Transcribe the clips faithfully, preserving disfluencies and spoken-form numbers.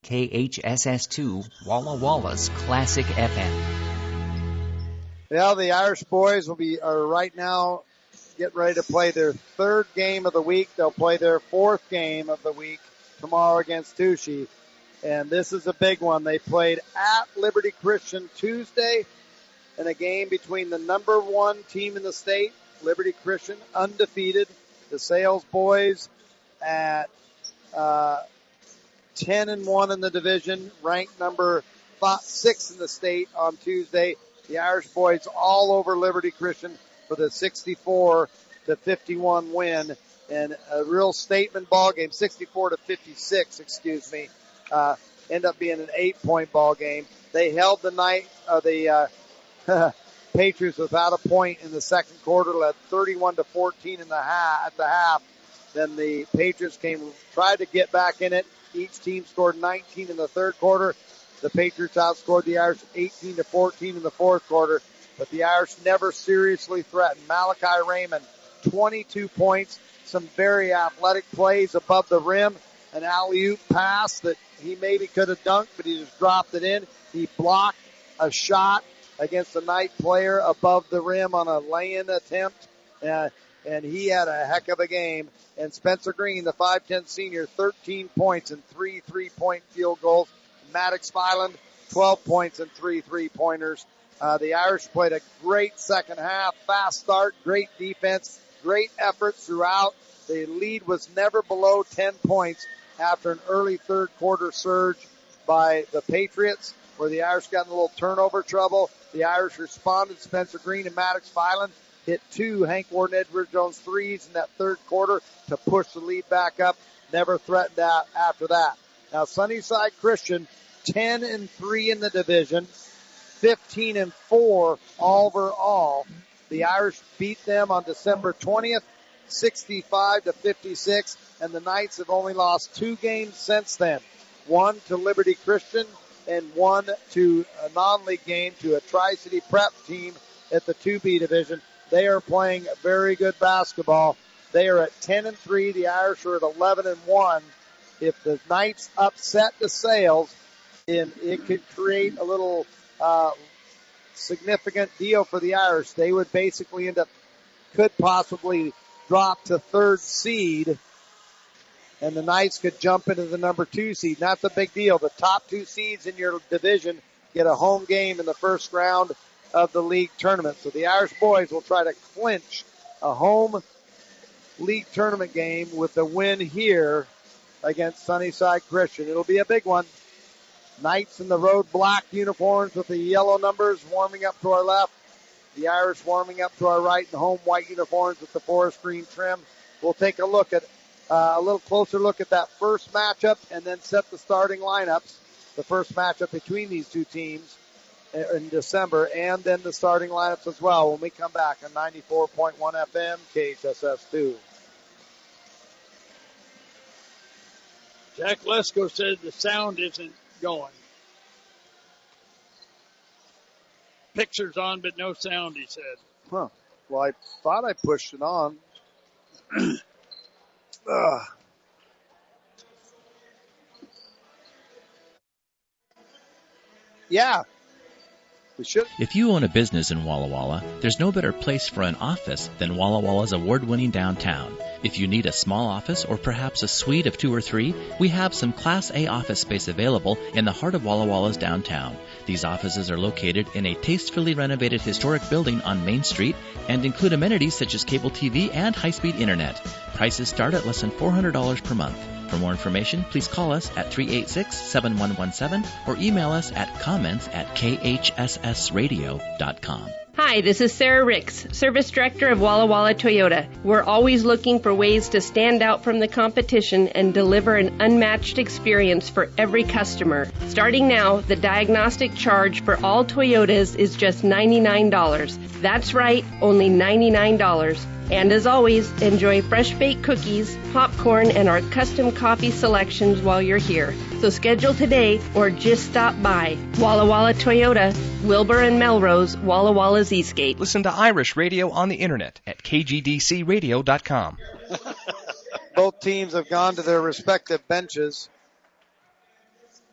K H S S two, Walla Walla's Classic F M. Well, the Irish boys will be are right now getting ready to play their third game of the week. They'll play their fourth game of the week tomorrow against Touchy. And this is a big one. They played at Liberty Christian Tuesday in a game between the number one team in the state, Liberty Christian, undefeated, the Sales boys at uh, ten and one in the division, ranked number five, six in the state on Tuesday. The Irish boys all over Liberty Christian for the sixty-four to fifty-one win, and a real statement ball game, sixty-four to fifty-six, excuse me. Uh, end up being an eight-point ball game. They held the night of uh, the uh, Patriots without a point in the second quarter, led thirty-one to fourteen in the half, at the half. Then the Patriots came, tried to get back in it. Each team scored nineteen in the third quarter. The Patriots outscored the Irish eighteen to fourteen in the fourth quarter, but the Irish never seriously threatened. Malachi Raymond, twenty-two points, some very athletic plays above the rim, an alley-oop pass that he maybe could have dunked, but he just dropped it in. He blocked a shot against a Knight player above the rim on a lay-in attempt, uh, and he had a heck of a game. And Spencer Green, the five ten senior, thirteen points and three three-point field goals. Maddox Filand, twelve points and three three-pointers. Uh, the Irish played a great second half, fast start, great defense, great effort throughout. The lead was never below ten points after an early third quarter surge by the Patriots, where the Irish got in a little turnover trouble. The Irish responded. Spencer Green and Maddox Filand hit two Hank Warden Edward Jones threes in that third quarter to push the lead back up. Never threatened out after that. Now Sunnyside Christian, ten and three in the division, fifteen and four overall. The Irish beat them on December twentieth, sixty-five to fifty-six, and the Knights have only lost two games since then. One to Liberty Christian and one to a non-league game to a Tri-City Prep team at the two B division. They are playing very good basketball. They are at ten and three. The Irish are at eleven and one. If the Knights upset the Sales, then it could create a little uh, significant deal for the Irish. They would basically end up, could possibly drop to third seed, and the Knights could jump into the number two seed. And that's a big deal. The top two seeds in your division get a home game in the first round of the league tournament. So the Irish boys will try to clinch a home league tournament game with a win here against Sunnyside Christian. It'll be a big one. Knights in the road black uniforms with the yellow numbers warming up to our left. The Irish warming up to our right in home white uniforms with the forest green trim. We'll take a look at uh, a little closer look at that first matchup and then set the starting lineups. The first matchup between these two teams in December, and then the starting lineups as well when we come back on ninety-four point one F M, K H S S two. Jack Lesko said the sound isn't going. Picture's on, but no sound, he said. Huh. Well, I thought I pushed it on. Ugh. Yeah. We should. If you own a business in Walla Walla, there's no better place for an office than Walla Walla's award-winning downtown. If you need a small office or perhaps a suite of two or three, we have some Class A office space available in the heart of Walla Walla's downtown. These offices are located in a tastefully renovated historic building on Main Street and include amenities such as cable T V and high-speed internet. Prices start at less than four hundred dollars per month. For more information, please call us at three eight six, seven one one seven or email us at comments at k h s s radio dot com. Hi, this is Sarah Ricks, Service Director of Walla Walla Toyota. We're always looking for ways to stand out from the competition and deliver an unmatched experience for every customer. Starting now, the diagnostic charge for all Toyotas is just ninety-nine dollars. That's right, only ninety-nine dollars. And as always, enjoy fresh baked cookies, popcorn, and our custom coffee selections while you're here. So schedule today or just stop by. Walla Walla Toyota, Wilbur and Melrose, Walla Walla's Eastgate. Listen to Irish radio on the internet at k g d c radio dot com. Both teams have gone to their respective benches.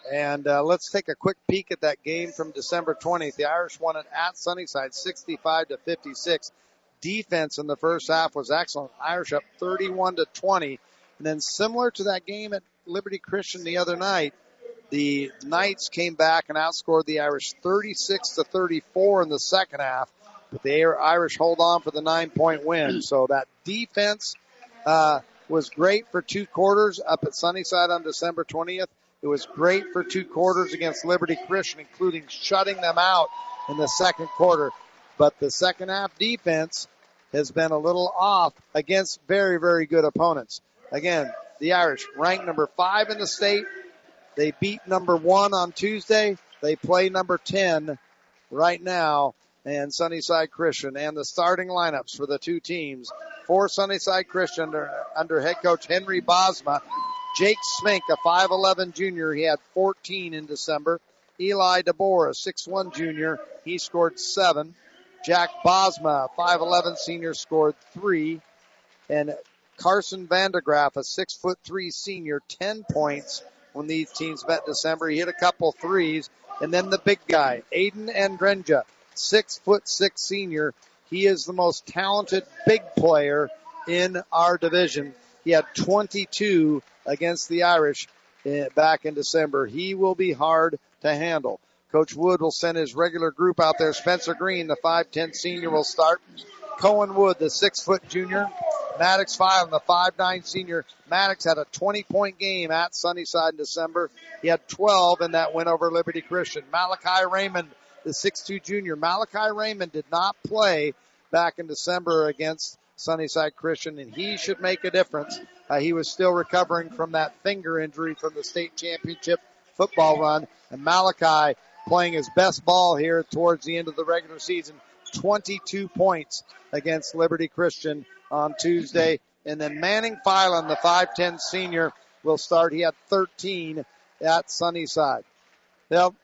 And uh, let's take a quick peek at that game from December twentieth. The Irish won it at Sunnyside, sixty-five to fifty-six. Defense in the first half was excellent. Irish up thirty-one to twenty. And then similar to that game at Liberty Christian the other night, the Knights came back and outscored the Irish thirty-six to thirty-four in the second half. But the Irish hold on for the nine-point win. So that defense uh, was great for two quarters up at Sunnyside on December twentieth. It was great for two quarters against Liberty Christian, including shutting them out in the second quarter. But the second half defense has been a little off against very, very good opponents. Again, the Irish ranked number five in the state. They beat number one on Tuesday. They play number ten right now, and Sunnyside Christian. And the starting lineups for the two teams for Sunnyside Christian under, under head coach Henry Bosma. Jake Smink, a five eleven junior. He had fourteen in December. Eli DeBoer, a six one junior. He scored seven. Jack Bosma, a five eleven senior, scored three. And Carson Vandegraff, a six foot three senior, ten points when these teams met December. He hit a couple threes. And then the big guy, Aiden Andrenja, six foot six senior. He is the most talented big player in our division. He had twenty-two against the Irish back in December. He will be hard to handle. Coach Wood will send his regular group out there. Spencer Green, the five ten senior, will start. Cohen Wood, the six foot junior. Maddox Filen, the five nine senior. Maddox had a twenty point game at Sunnyside in December. He had twelve in that win over Liberty Christian. Malachi Raymond, the six two junior. Malachi Raymond did not play back in December against Sunnyside Christian, and he should make a difference. Uh, he was still recovering from that finger injury from the state championship football run. And Malachi playing his best ball here towards the end of the regular season. twenty-two points against Liberty Christian on Tuesday. And then Manning Filen, the five ten senior, will start. He had thirteen at Sunnyside. Now,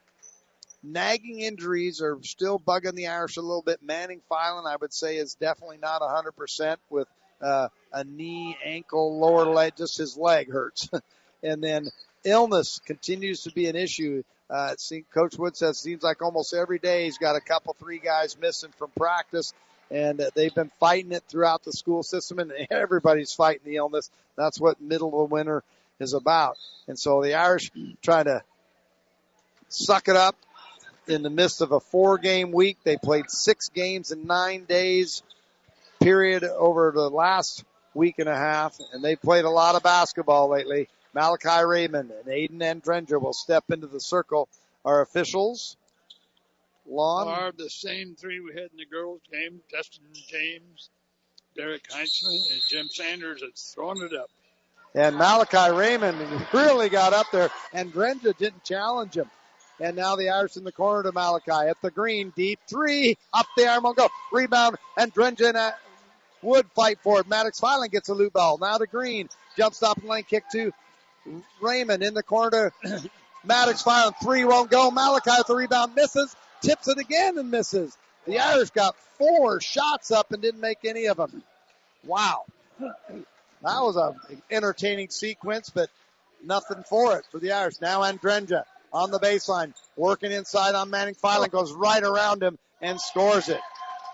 nagging injuries are still bugging the Irish a little bit. Manning Filen, I would say, is definitely not one hundred percent with uh, a knee, ankle, lower leg, just his leg hurts. And then illness continues to be an issue. Uh, it seems, Coach Wood says it seems like almost every day he's got a couple, three guys missing from practice, and uh, they've been fighting it throughout the school system, and everybody's fighting the illness. That's what middle of winter is about. And so the Irish trying to suck it up in the midst of a four-game week. They played six games in nine days period over the last week and a half, and they played a lot of basketball lately. Malachi Raymond and Aiden Andrenja will step into the circle. Our officials, Lon. Are the same three we had in the girls' game. Justin James, Derek Heinzman, and Jim Sanders has thrown it up. And Malachi Raymond really got up there. Andrenja didn't challenge him. And now the Irish in the corner to Malachi at the green. Deep three. Up the arm will go. Rebound. Andrenja and Wood fight for it. Maddox Filen gets a loop ball. Now to Green. Jump stop and lane kick to Raymond in the corner. Maddox Filen. Three won't go. Malachi with the rebound. Misses. Tips it again and misses. The Irish got four shots up and didn't make any of them. Wow. That was an entertaining sequence, but nothing for it for the Irish. Now Andrenja on the baseline, working inside on Manning Filen, goes right around him and scores it.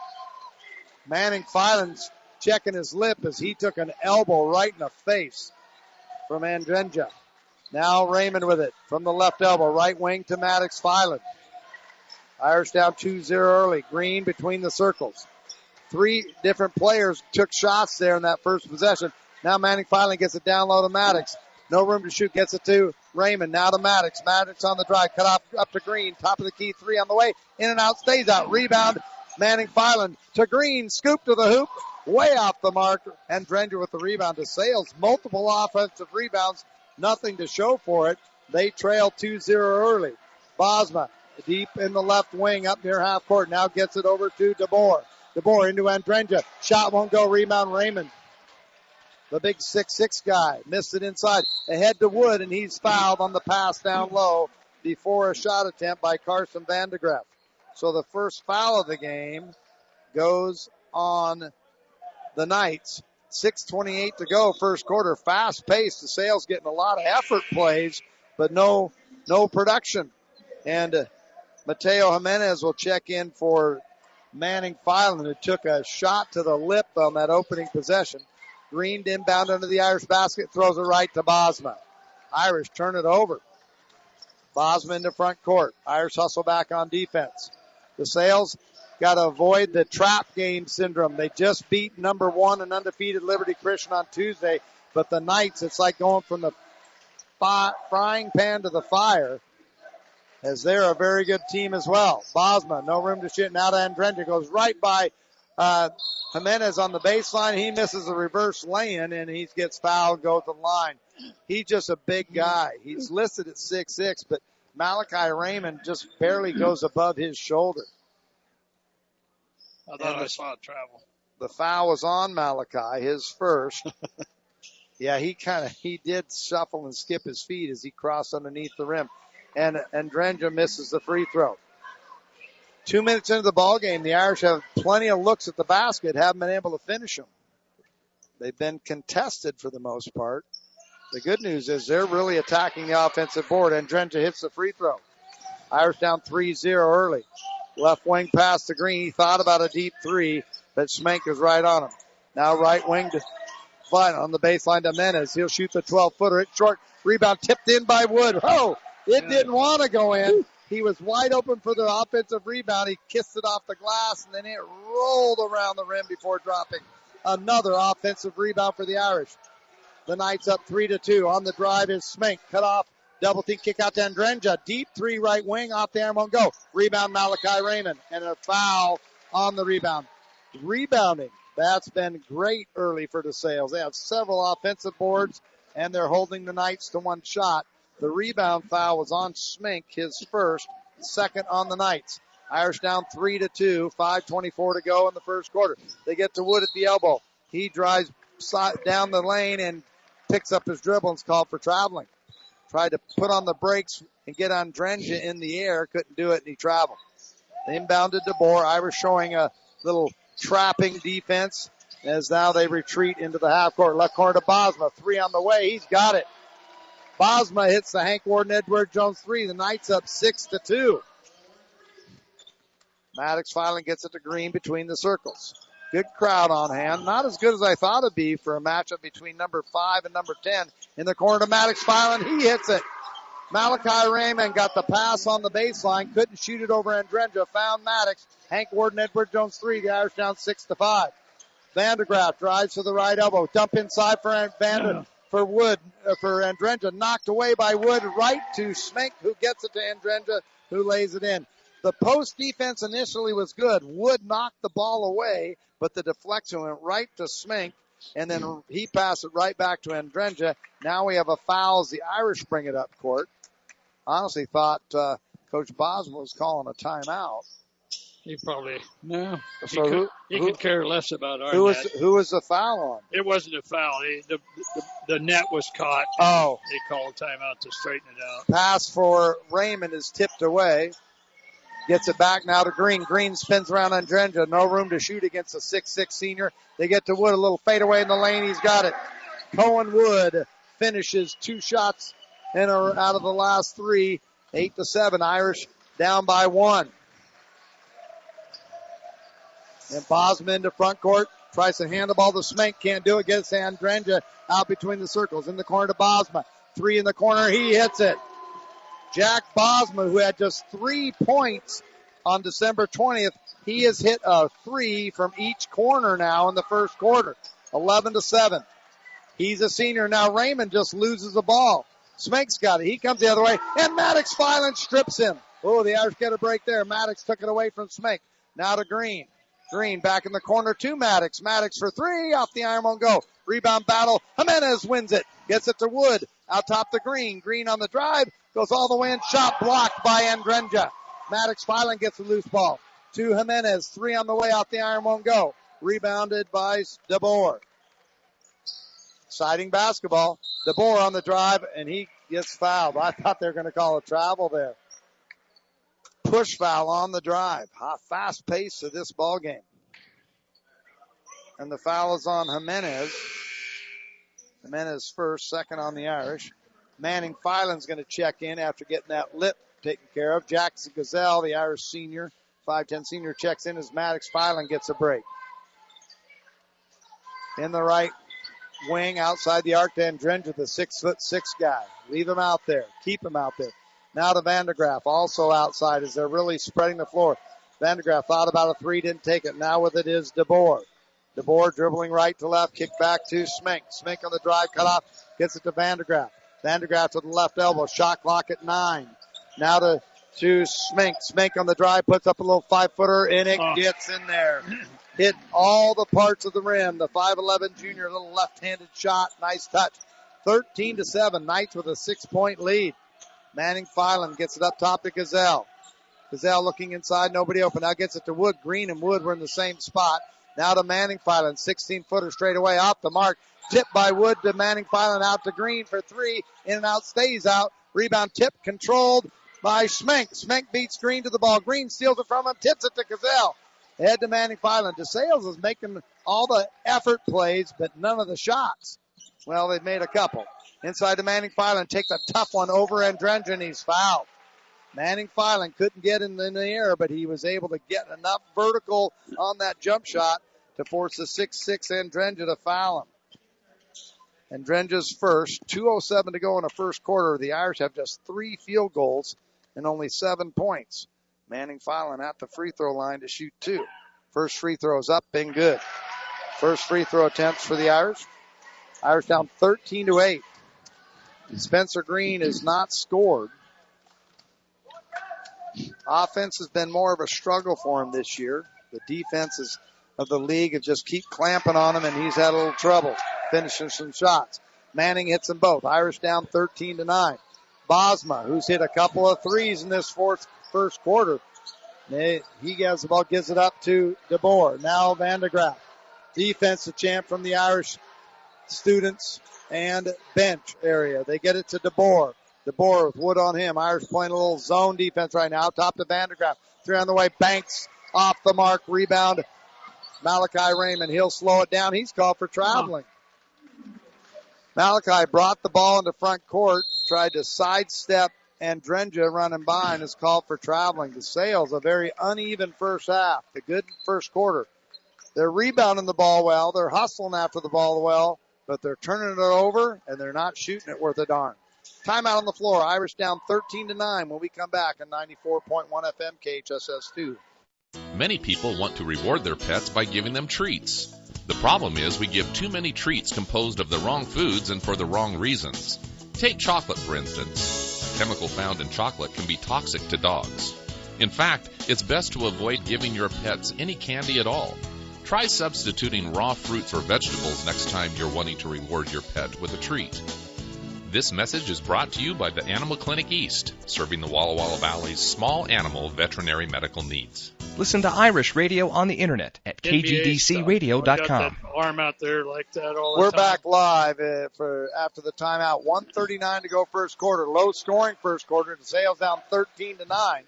Manning Filen's checking his lip as he took an elbow right in the face from Andrenja. Now Raymond with it from the left elbow, right wing to Maddox Filen. Irish down two zero early. Green between the circles. Three different players took shots there in that first possession. Now Manning Filen gets it down low to Maddox. No room to shoot. Gets it to Raymond. Now to Maddox. Maddox on the drive. Cut off up to Green. Top of the key. Three on the way. In and out. Stays out. Rebound. Manning Filen to Green. Scoop to the hoop. Way off the mark. And Andrenja with the rebound to Sales. Multiple offensive rebounds. Nothing to show for it. They trail two zero early. Bosma deep in the left wing up near half court. Now gets it over to DeBoer. DeBoer into Andrenja. Shot won't go. Rebound Raymond. The big six six guy missed it inside. Ahead to Wood, and he's fouled on the pass down low before a shot attempt by Carson Vandegraff. So the first foul of the game goes on the Knights. six twenty-eight to go, first quarter. Fast paced. The Sales getting a lot of effort plays, but no no production. And uh, Mateo Jimenez will check in for Manning Filan, who took a shot to the lip on that opening possession. Green inbound under the Irish basket, throws it right to Bosma. Irish turn it over. Bosma in the front court. Irish hustle back on defense. The Sails got to avoid the trap game syndrome. They just beat number one and undefeated Liberty Christian on Tuesday, but the Knights, it's like going from the fi- frying pan to the fire, as they're a very good team as well. Bosma, no room to shoot. Now to Andrenda, goes right by uh, Jimenez on the baseline. He misses a reverse lay-in, and he gets fouled, goes to the line. He's just a big guy. He's listed at six six, but Malachi Raymond just barely goes above his shoulder. I thought and I saw it travel. The foul was on Malachi, his first. Yeah, he kind of, he did shuffle and skip his feet as he crossed underneath the rim. And Andrenda misses the free throw. Two minutes into the ball game, the Irish have plenty of looks at the basket, haven't been able to finish them. They've been contested for the most part. The good news is they're really attacking the offensive board. Andrenda hits the free throw. Irish down three zero early. Left wing pass to Green. He thought about a deep three, but Schmenk is right on him. Now right wing to Fine on the baseline to Menes. He'll shoot the twelve footer. It's short. Rebound tipped in by Wood. Oh, it didn't want to go in. He was wide open for the offensive rebound. He kissed it off the glass, and then it rolled around the rim before dropping. Another offensive rebound for the Irish. The Knights up three to two. On the drive is Schmenk. Cut off. Double team kick out to Andrenda. Deep three right wing. Off the arm won't go. Rebound Malachi Raymond. And a foul on the rebound. Rebounding. That's been great early for the Sails. They have several offensive boards, and they're holding the Knights to one shot. The rebound foul was on Schmenk, his first, second on the Knights. Irish down three to two. five twenty-four to go in the first quarter. They get to Wood at the elbow. He drives down the lane and picks up his dribble and is called for traveling. Tried to put on the brakes and get Andrenda in the air. Couldn't do it, and he traveled. They inbounded DeBoer. Irish showing a little trapping defense as now they retreat into the half court. Left corner to Bosma. Three on the way. He's got it. Bosma hits the Hank Warden Edward Jones three. The Knights up six to two. Maddox finally gets it to Green between the circles. Good crowd on hand. Not as good as I thought it'd be for a matchup between number five and number ten. In the corner to Maddox Filan. He hits it. Malachi Raymond got the pass on the baseline. Couldn't shoot it over Andrenda. Found Maddox. Hank Warden Edward Jones three. The Irish down six to five. Vandergraaf drives to the right elbow. Dump inside for Vander, for Wood, uh, for Andrenda. Knocked away by Wood. Right to Schmenk, who gets it to Andrenda, who lays it in. The post defense initially was good. Wood knocked the ball away, but the deflection went right to Schmenk, and then he passed it right back to Andrenda. Now we have a foul as the Irish bring it up court. Honestly thought uh, Coach Bosma was calling a timeout. He probably, no. So he who, could, he who, could care less about our who was, net. who was the foul on? It wasn't a foul. He, the, the, the net was caught. Oh. They called a timeout to straighten it out. Pass for Raymond is tipped away. Gets it back now to Green. Green spins around on Andrenda. No room to shoot against a six six senior. They get to Wood. A little fadeaway in the lane. He's got it. Cohen Wood finishes two shots in or out of the last three. Eight to seven. Irish down by one. And Bosma into front court. Tries to hand the ball to Schmenk. Can't do it. Gets Andrenda out between the circles. In the corner to Bosma. Three in the corner. He hits it. Jack Bosma, who had just three points on December twentieth, he has hit a three from each corner now in the first quarter. eleven to seven. He's a senior. Now Raymond just loses the ball. Schmenk's got it. He comes the other way, and Maddox Filan strips him. Oh, the Irish get a break there. Maddox took it away from Schmenk. Now to Green. Green back in the corner to Maddox. Maddox for three. Off the iron won't go. Rebound battle. Jimenez wins it. Gets it to Wood. Out top to Green. Green on the drive. Goes all the way in. Shot blocked by Andrenda. Maddox Filan gets the loose ball. To Jimenez. Three on the way. Out the iron won't go. Rebounded by DeBoer. Exciting basketball. DeBoer on the drive, and he gets fouled. I thought they were going to call a travel there. Push foul on the drive. Fast pace of this ball game. And the foul is on Jimenez. Jimenez first, second on the Irish. Manning Filan's going to check in after getting that lip taken care of. Jackson Gazelle, the Irish senior, five ten senior, checks in as Maddox Filan gets a break. In the right wing outside the arc to Andrenger, the six foot six guy. Leave him out there. Keep him out there. Now to Vandegraff, also outside as they're really spreading the floor. Vandegraff thought about a three, didn't take it. Now with it is DeBoer. DeBoer dribbling right to left, kick back to Smink. Smink on the drive, cut off, gets it to Vandegraff. Vandegraff to the left elbow, shot clock at nine. Now to, to Smink. Smink on the drive, puts up a little five-footer, and it oh. gets in there. Hit all the parts of the rim. The five eleven junior, little left-handed shot, nice touch. thirteen to seven, Knights with a six-point lead. Manning Filan gets it up top to Gazelle. Gazelle looking inside, nobody open. Now gets it to Wood. Green and Wood were in the same spot. Now to Manning Filan, sixteen-footer straight away off the mark. Tipped by Wood to Manning Filan, out to Green for three. In and out, stays out. Rebound tip controlled by Schmenk. Schmenk beats Green to the ball. Green steals it from him, tips it to Gazelle. Head to Manning Filan. DeSales is making all the effort plays, but none of the shots. Well, they've made a couple. Inside to Manning Filan, takes a tough one over Andrenger, and he's fouled. Manning Filan couldn't get in, in the air, but he was able to get enough vertical on that jump shot to force the six six Andrenger to foul him. Andrenger's first, two oh seven to go in the first quarter. The Irish have just three field goals and only seven points. Manning Filan at the free throw line to shoot two. First free throw's up, been good. First free throw attempts for the Irish. Irish down thirteen to eight. Spencer Green has not scored. Offense has been more of a struggle for him this year. The defenses of the league have just keep clamping on him, and he's had a little trouble finishing some shots. Manning hits them both. Irish down thirteen to nine. Bosma, who's hit a couple of threes in this fourth first quarter. He gets the ball, gives it up to DeBoer. Now Vandegraff. Defensive champ from the Irish students and bench area. They get it to DeBoer. DeBoer with Wood on him. Irish playing a little zone defense right now. Top to Vandegraff. Three on the way. Banks off the mark. Rebound. Malachi Raymond. He'll slow it down. He's called for traveling. Malachi brought the ball into front court. Tried to sidestep Andrenger running by and is called for traveling. DeSales, a very uneven first half. A good first quarter. They're rebounding the ball well. They're hustling after the ball well, but they're turning it over and they're not shooting it worth a darn. Timeout on the floor. Irish down thirteen to nine when we come back on ninety-four point one F M K H S S two. Many people want to reward their pets by giving them treats. The problem is we give too many treats composed of the wrong foods and for the wrong reasons. Take chocolate, for instance. A chemical found in chocolate can be toxic to dogs. In fact, it's best to avoid giving your pets any candy at all. Try substituting raw fruits or vegetables next time you're wanting to reward your pet with a treat. This message is brought to you by the Animal Clinic East, serving the Walla Walla Valley's small animal veterinary medical needs. Listen to Irish radio on the internet at K G D C radio dot com. Arm out there like that all the We're time. back live uh, for after the timeout. one thirty-nine to go first quarter. Low scoring first quarter. DeSales down thirteen to nine.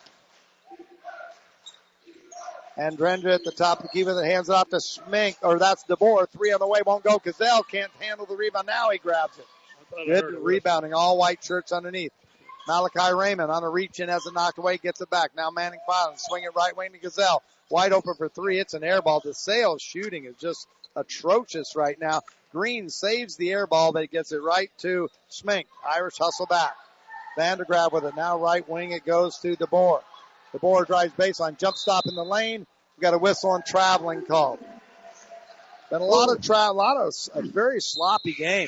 Andrenger at the top of the key with it, hands it off to Smink, or that's DeBoer. Three on the way, won't go. Gazelle can't handle the rebound. Now he grabs it. Good rebounding, all white shirts underneath. Malachi Raymond on a reach in, has it knocked away, gets it back. Now Manning Filan, swing it right wing to Gazelle. Wide open for three. It's an air ball. DeSales shooting is just atrocious right now. Green saves the air ball, but gets it right to Smink. Irish hustle back. Vandegraff with it. Now right wing, it goes to DeBoer. DeBoer drives baseline, jump stop in the lane. We got a whistle and traveling called. Been a lot of tra- a lot of a very sloppy game.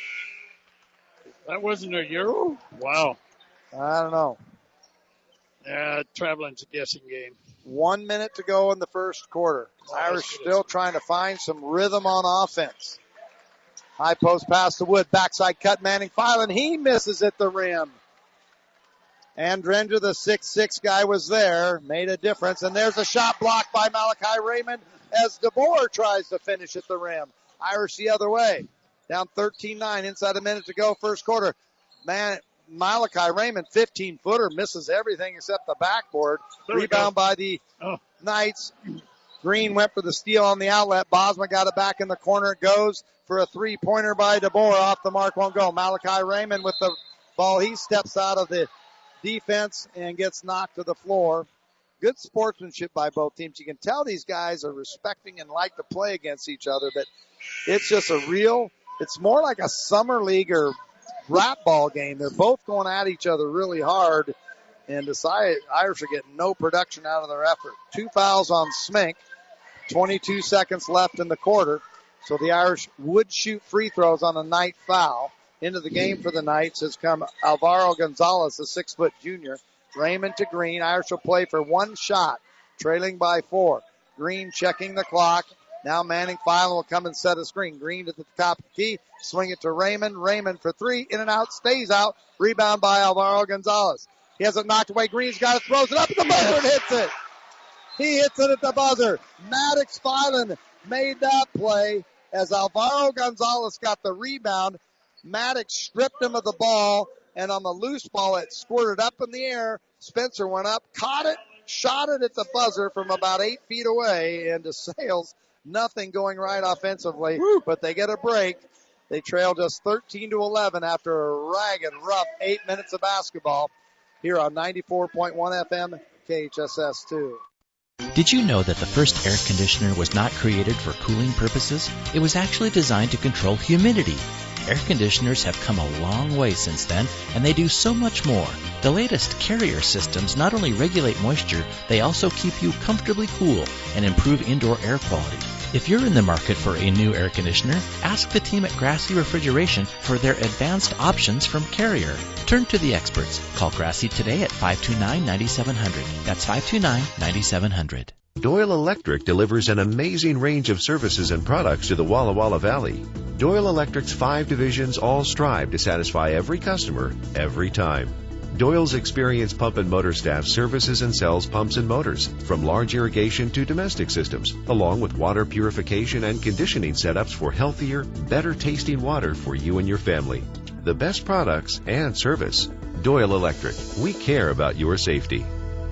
That wasn't a Euro? Wow. I don't know. Yeah, traveling's a guessing game. One minute to go in the first quarter. Oh, Irish still trying to find some rhythm on offense. High post pass to Wood. Backside cut Manning Filan. He misses at the rim. Andrenger, the six six guy, was there. Made a difference. And there's a shot blocked by Malachi Raymond as DeBoer tries to finish at the rim. Irish the other way. Down thirteen nine, inside a minute to go, first quarter. Man, Malachi Raymond, fifteen-footer, misses everything except the backboard. There Rebound by the oh. Knights. Green went for the steal on the outlet. Bosma got it back in the corner. It goes for a three-pointer by DeBoer. Off the mark, won't go. Malachi Raymond with the ball. He steps out of the defense and gets knocked to the floor. Good sportsmanship by both teams. You can tell these guys are respecting and like to play against each other, but it's just a real, it's more like a summer league or rap ball game. They're both going at each other really hard, and the Irish are getting no production out of their effort. Two fouls on Smink. twenty-two seconds left in the quarter. So the Irish would shoot free throws on a night foul. Into the game for the Knights has come Alvaro Gonzalez, a six-foot junior. Raymond to Green. Irish will play for one shot, trailing by four. Green checking the clock. Now Manning Filan will come and set a screen. Green to the top of the key. Swing it to Raymond. Raymond for three. In and out. Stays out. Rebound by Alvaro Gonzalez. He has it knocked away. Green's got it. Throws it up at the buzzer and hits it. He hits it at the buzzer. Maddox Filan made that play as Alvaro Gonzalez got the rebound. Maddox stripped him of the ball, and on the loose ball, it squirted up in the air. Spencer went up, caught it, shot it at the buzzer from about eight feet away, and to Sales, nothing going right offensively, Woo. But they get a break. They trail just thirteen to eleven after a ragged, rough eight minutes of basketball here on ninety-four point one F M K H S S two. Did you know that the first air conditioner was not created for cooling purposes? It was actually designed to control humidity. Air conditioners have come a long way since then, and they do so much more. The latest Carrier systems not only regulate moisture, they also keep you comfortably cool and improve indoor air quality. If you're in the market for a new air conditioner, ask the team at Grassy Refrigeration for their advanced options from Carrier. Turn to the experts. Call Grassy today at five two nine, nine seven zero zero. That's five two nine, nine seven zero zero. Doyle Electric delivers an amazing range of services and products to the Walla Walla Valley. Doyle Electric's five divisions all strive to satisfy every customer, every time. Doyle's experienced pump and motor staff services and sells pumps and motors, from large irrigation to domestic systems, along with water purification and conditioning setups for healthier, better tasting water for you and your family. The best products and service. Doyle Electric. We care about your safety.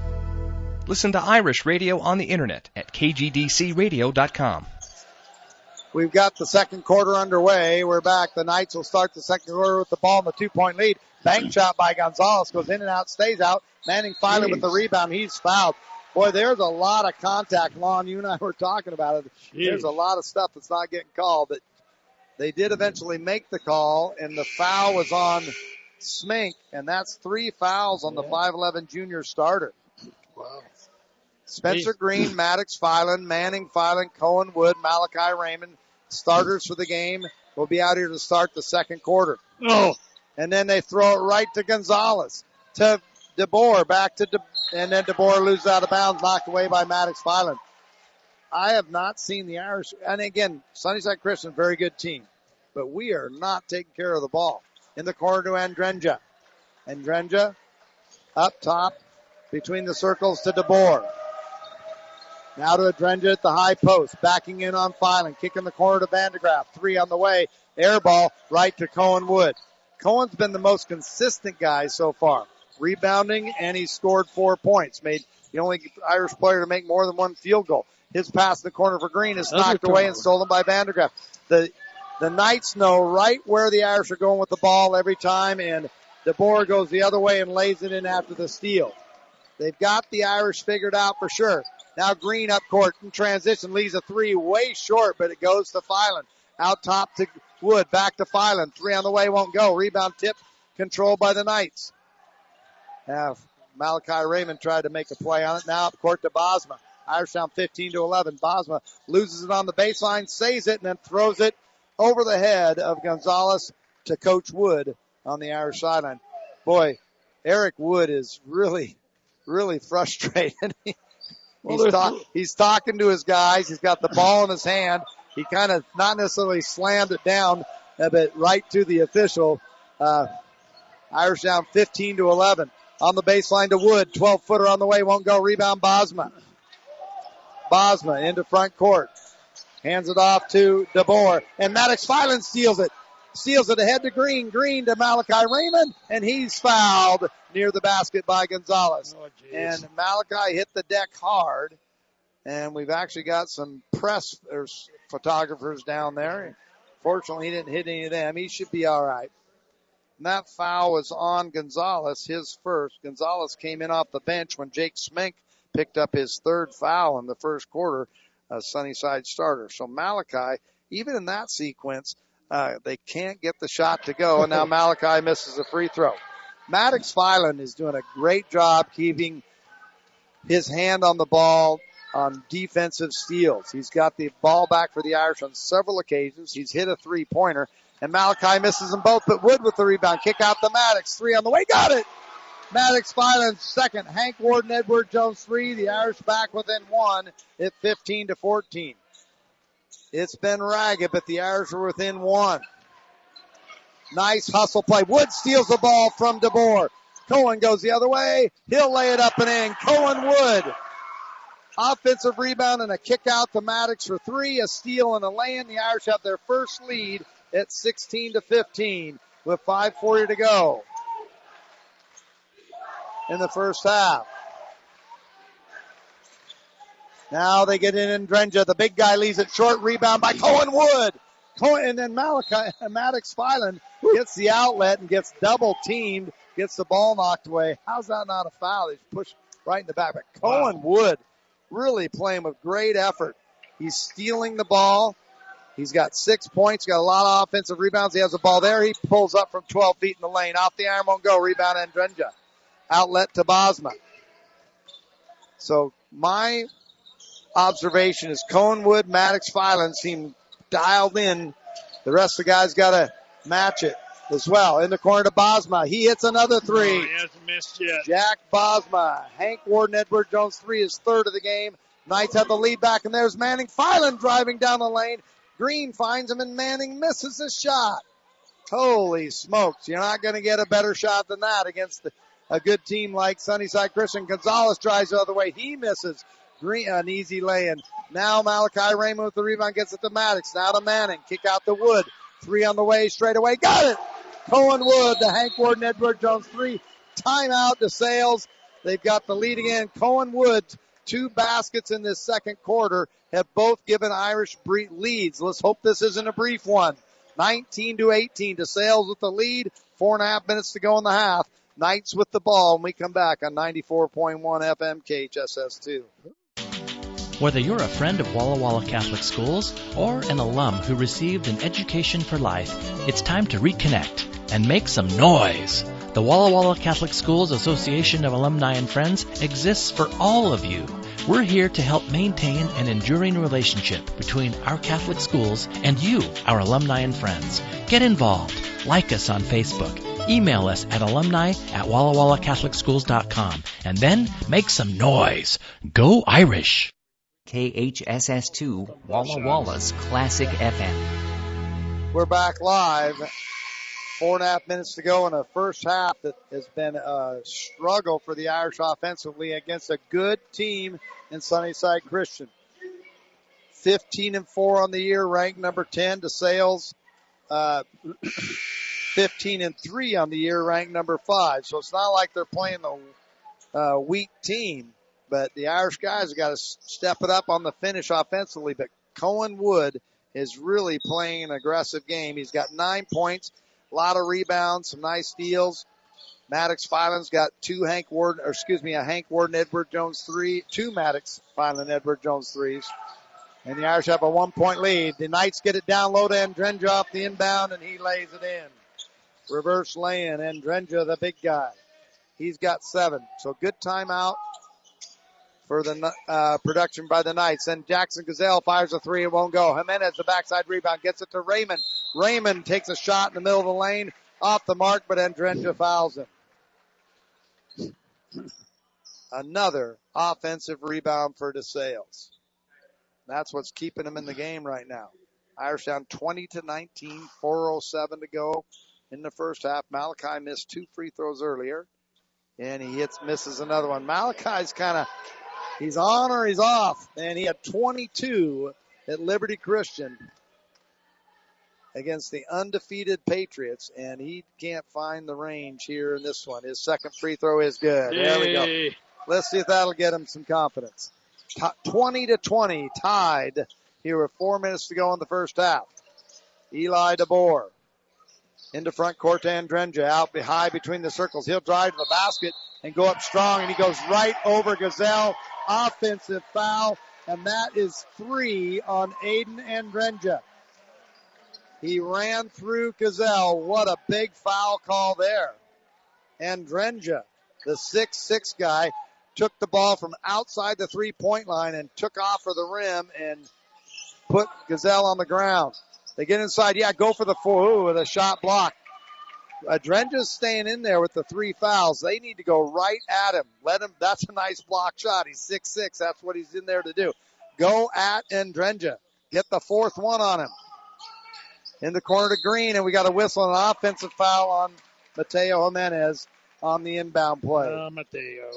Listen to Irish radio on the internet at K G D C radio dot com. We've got the second quarter underway. We're back. The Knights will start the second quarter with the ball in the two-point lead. Bank shot by Gonzalez. Goes in and out, stays out. Manning finally with the rebound. He's fouled. Boy, there's a lot of contact. Lon, you and I were talking about it. Jeez. There's a lot of stuff that's not getting called. But they did eventually make the call, and the foul was on Smink, and that's three fouls on the five eleven junior starter. Wow. Spencer Green, Maddox Filan, Manning Filan, Cohen Wood, Malachi Raymond, starters for the game, will be out here to start the second quarter. Oh. And then they throw it right to Gonzalez, to DeBoer, back to De, and then DeBoer loses out of bounds, knocked away by Maddox Filan. I have not seen the Irish, and again, Sunnyside Christian, very good team, but we are not taking care of the ball. In the corner to Andrenja. Andrenja up top between the circles to DeBoer. Now to Andrenja at the high post, backing in on Filan, kicking the corner to Vandegraff. Three on the way, air ball right to Cohen Wood. Cohen's been the most consistent guy so far, rebounding, and he scored four points. Made the only Irish player to make more than one field goal. His pass in the corner for Green is knocked away and stolen by Vandegraff. The the Knights know right where the Irish are going with the ball every time, and DeBoer goes the other way and lays it in after the steal. They've got the Irish figured out for sure. Now Green up court in transition, leaves a three way short, but it goes to Filan. Out top to Wood, back to Filan. Three on the way, won't go. Rebound tip controlled by the Knights. Now Malachi Raymond tried to make a play on it. Now up court to Bosma. Irish down fifteen to eleven. Bosma loses it on the baseline, saves it, and then throws it over the head of Gonzalez to Coach Wood on the Irish sideline. Boy, Eric Wood is really, really frustrated. He's, well, talk, he's talking to his guys. He's got the ball in his hand. He kind of not necessarily slammed it down, but right to the official. Uh, Irish down fifteen to eleven. On the baseline to Wood. twelve footer on the way. Won't go. Rebound Bosma. Bosma into front court. Hands it off to DeBoer. And Maddox Filan steals it. Steals it ahead to Green. Green to Malachi Raymond. And he's fouled near the basket by Gonzalez. Oh, and Malachi hit the deck hard. And we've actually got some press or photographers down there. Fortunately, he didn't hit any of them. He should be all right. And that foul was on Gonzalez, his first. Gonzalez came in off the bench when Jake Smink picked up his third foul in the first quarter, a Sunnyside starter. So Malachi, even in that sequence, uh, they can't get the shot to go, and now Malachi misses a free throw. Maddox Filan is doing a great job keeping his hand on the ball on defensive steals. He's got the ball back for the Irish on several occasions. He's hit a three-pointer, and Malachi misses them both, but Wood with the rebound. Kick out to Maddox. Three on the way. Got it! Maddox Filan second. Hank Warden, Edward Jones three. The Irish back within one at fifteen to fourteen. It's been ragged, but the Irish are within one. Nice hustle play. Wood steals the ball from DeBoer. Cohen goes the other way. He'll lay it up and in. Cohen Wood. Offensive rebound and a kick out to Maddox for three. A steal and a lay-in. The Irish have their first lead at sixteen to fifteen with five forty to go in the first half. Now they get in Andrenja. The big guy leaves it short. Rebound by Cohen Wood. Cohen, and then Malachi, Maddox Filan gets the outlet and gets double teamed. Gets the ball knocked away. How's that not a foul? He's pushed right in the back. But Cohen wow. Wood really playing with great effort. He's stealing the ball. He's got six points. Got a lot of offensive rebounds. He has the ball there. He pulls up from twelve feet in the lane. Off the iron, won't go. Rebound Andrenja. Outlet to Bosma. So my observation is Cohen Wood, Maddox Filan seem dialed in. The rest of the guys got to match it as well. In the corner to Bosma. He hits another three. Oh, he hasn't missed yet. Jack Bosma. Hank Warden, Edward Jones three is third of the game. Knights have the lead back, and there's Manning. Filan driving down the lane. Green finds him, and Manning misses his shot. Holy smokes. You're not going to get a better shot than that against the, a good team like Sunnyside Christian. Gonzalez drives the other way. He misses. Green, an easy lay-in. Now Malachi Raymond with the rebound gets it to Maddox. Now to Manning. Kick out to Wood. Three on the way, straight away. Got it! Cohen Wood, the Hank Warden, Edward Jones three. Timeout to Sales. They've got the lead again. Cohen Wood, two baskets in this second quarter, have both given Irish leads. Let's hope this isn't a brief one. nineteen to eighteen to Sales with the lead. Four and a half minutes to go in the half. Knights with the ball, and we come back on ninety-four point one F M K H S S two. Whether you're a friend of Walla Walla Catholic Schools or an alum who received an education for life, it's time to reconnect and make some noise. The Walla Walla Catholic Schools Association of Alumni and Friends exists for all of you. We're here to help maintain an enduring relationship between our Catholic schools and you, our alumni and friends. Get involved. Like us on Facebook. Email us at alumni at walla walla catholic schools dot com. And then make some noise. Go Irish! K H S S two, Walla Walla's Classic F M. We're back live. Four and a half minutes to go in a first half that has been a struggle for the Irish offensively against a good team in Sunnyside Christian. fifteen and four on the year, ranked number ten to Sales. Uh, fifteen and three on the year, ranked number five. So it's not like they're playing the uh, weak team. But the Irish guys have got to step it up on the finish offensively. But Cohen Wood is really playing an aggressive game. He's got nine points, a lot of rebounds, some nice steals. Maddox Filan's got two Hank Warden, or excuse me, a Hank Warden, Edward Jones three, two Maddox Filan, Edward Jones threes. And the Irish have a one-point lead. The Knights get it down low to Andrenja off the inbound, and he lays it in. Reverse lay-in. Andrenja, the big guy. He's got seven. So good timeout for the uh, production by the Knights. Then Jackson Gazelle fires a three. It won't go. Jimenez, the backside rebound, gets it to Raymond. Raymond takes a shot in the middle of the lane. Off the mark, but Andrenja fouls him. Another offensive rebound for DeSales. That's what's keeping them in the game right now. Irish down twenty to nineteen, four oh seven to go in the first half. Malachi missed two free throws earlier, and he hits, misses another one. Malachi's kind of, he's on or he's off, and he had twenty-two at Liberty Christian against the undefeated Patriots, and he can't find the range here in this one. His second free throw is good. There we go. Let's see if that'll get him some confidence. T- twenty to twenty, tied here with four minutes to go in the first half. Eli DeBoer into front court to Andrenja, out behind between the circles. He'll drive to the basket and go up strong, and he goes right over Gazelle. Offensive foul, and that is three on Aiden Andrenja. He ran through Gazelle. What a big foul call there. Andrenja, the six six guy, took the ball from outside the three-point line and took off for the rim and put Gazelle on the ground. They get inside. Yeah, go for the four. Ooh, with a shot block. Andrenja's staying in there with the three fouls. They need to go right at him. Let him. That's a nice block shot. He's six six. That's what he's in there to do. Go at Andrenja. Get the fourth one on him. In the corner to Green, and we got a whistle and an offensive foul on Mateo Jimenez on the inbound play. Uh, Mateo.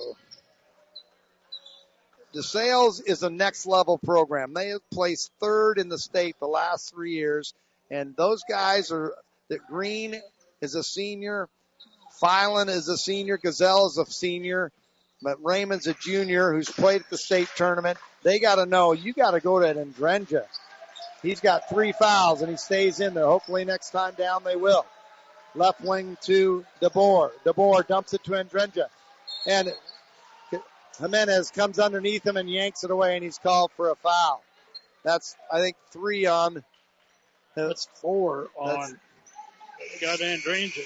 DeSales is a next level program. They have placed third in the state the last three years, and those guys are, that Green is a senior, Filan is a senior, Gazelle is a senior, but Raymond's a junior who's played at the state tournament. They got to know, you got to go to Andrenja. He's got three fouls, and he stays in there. Hopefully next time down they will. Left wing to DeBoer. DeBoer dumps it to Andrenja. And Jimenez comes underneath him and yanks it away, and he's called for a foul. That's, I think, three on. That's four on. That's, got Andrenja.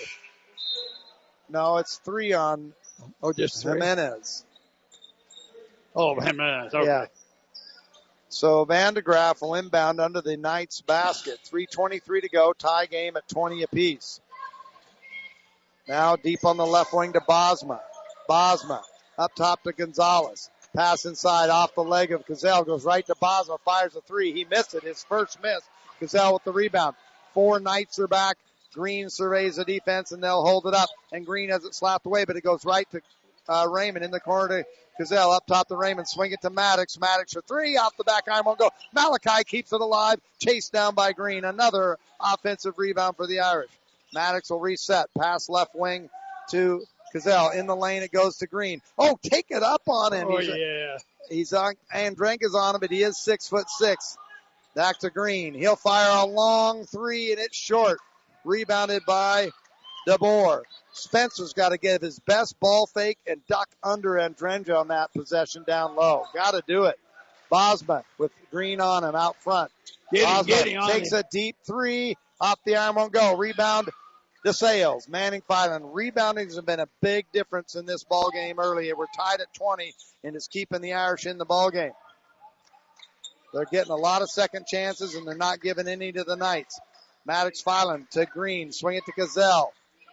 No, it's three on. Oh, just three. Jimenez. Oh, Jimenez. Okay. Yeah. So Van de Graaff will inbound under the Knights basket. three twenty-three to go. Tie game at twenty apiece. Now deep on the left wing to Bosma. Bosma up top to Gonzalez. Pass inside off the leg of Gazelle. Goes right to Bosma. Fires a three. He missed it. His first miss. Gazelle with the rebound. Four Knights are back. Green surveys the defense, and they'll hold it up. And Green has it slapped away, but it goes right to uh, Raymond in the corner to Gazelle. Up top to Raymond. Swing it to Maddox. Maddox for three. Off the back iron won't go. Malachi keeps it alive. Chased down by Green. Another offensive rebound for the Irish. Maddox will reset. Pass left wing to Gazelle. In the lane, it goes to Green. Oh, take it up on him. Oh, he's, yeah. He's on, Andrenja's on him, but he is six foot six. Back to Green. He'll fire a long three, and it's short. Rebounded by DeBoer. Spencer's got to give his best ball fake and duck under Andrenja on that possession down low. Got to do it. Bosma with Green on him out front. Get him, Bosma get him on takes him. a deep three. Off the arm won't go. Rebound DeSales. Manning Filan. Rebounding has been a big difference in this ball game earlier. We're tied at twenty, and it's keeping the Irish in the ball game. They're getting a lot of second chances, and they're not giving any to the Knights. Maddox Filan to Green. Swing it to Gazelle.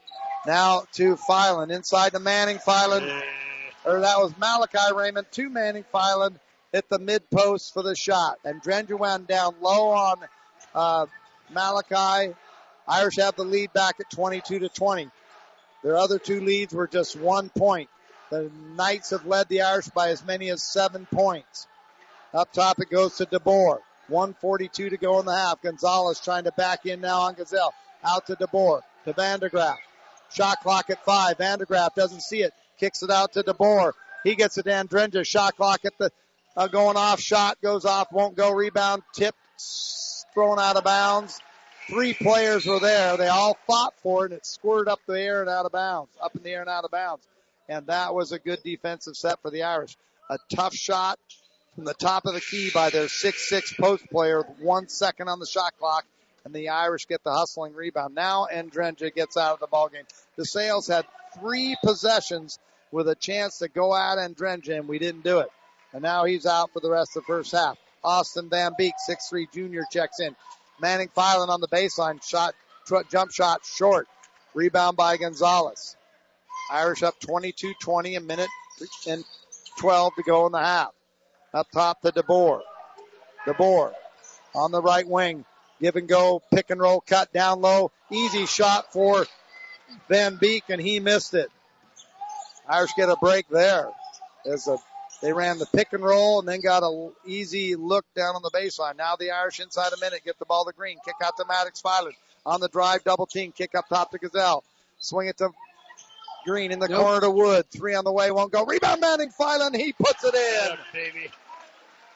Now to Filan. Inside to Manning Filan. Yeah. Or that was Malachi Raymond to Manning Filan at the mid post for the shot. And Andrenja went down low on uh, Malachi. Irish have the lead back at twenty-two to twenty. Their other two leads were just one point. The Knights have led the Irish by as many as seven points. Up top it goes to DeBoer. one forty-two to go in the half. Gonzalez trying to back in now on Gazelle. Out to DeBoer. To Van de Graaff. Shot clock at five. Van de Graaff doesn't see it. Kicks it out to DeBoer. He gets it to Andrenja. Shot clock at the uh, going off. Shot goes off. Won't go. Rebound. Tipped. Thrown out of bounds. Three players were there. They all fought for it, and it squirted up the air and out of bounds. Up in the air and out of bounds. And that was a good defensive set for the Irish. A tough shot from the top of the key by their six six post player with one second on the shot clock, and the Irish get the hustling rebound. Now Andrenja gets out of the ballgame. DeSales had three possessions with a chance to go at Andrenja, and we didn't do it. And now he's out for the rest of the first half. Austin Van Beek, six three junior, checks in. Manning Filan on the baseline. Shot, tr- jump shot short. Rebound by Gonzalez. Irish up twenty-two twenty, a minute and twelve to go in the half. Up top to DeBoer. DeBoer on the right wing. Give and go, pick and roll, cut down low. Easy shot for Van Beek, and he missed it. Irish get a break there. There's a, they ran the pick and roll and then got a easy look down on the baseline. Now the Irish inside a minute get the ball to Green. Kick out to Maddox Filan. On the drive, double team. Kick up top to Gazelle. Swing it to Green in the nope. corner to Wood. Three on the way, won't go. Rebound Manning Filan. He puts it in. Yeah, baby.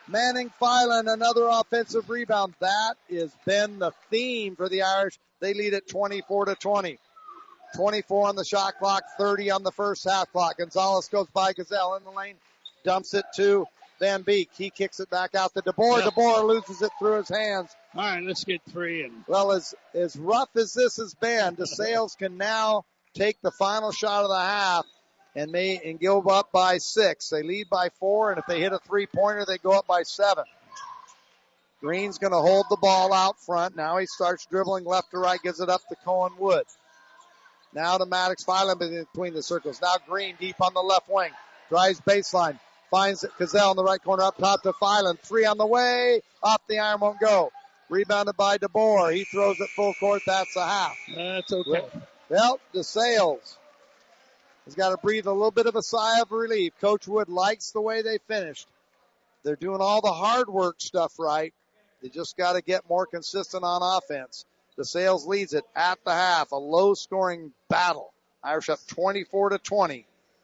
Manning Filan, another offensive rebound. That has been the theme for the Irish. They lead at twenty-four to twenty. twenty-four on the shot clock, thirty on the first half clock. Gonzalez goes by Gazelle in the lane, dumps it to Van Beek. He kicks it back out to DeBoer. Yeah. DeBoer loses it through his hands. All right, let's get three. And Well, as, as rough as this has been, DeSales can now take the final shot of the half and may and go up by six. They lead by four, and if they hit a three-pointer, they go up by seven. Green's going to hold the ball out front. Now he starts dribbling left to right, gives it up to Cohen Wood. Now to Maddox Filan between the circles. Now Green deep on the left wing. Drives baseline. Finds Cazell in the right corner up top to Filan. Three on the way. Off the iron, won't go. Rebounded by DeBoer. He throws it full court. That's a half. That's okay. Well, DeSales has got to breathe a little bit of a sigh of relief. Coach Wood likes the way they finished. They're doing all the hard work stuff right. They just got to get more consistent on offense. DeSales leads it at the half. A low-scoring battle. Irish up twenty-four to twenty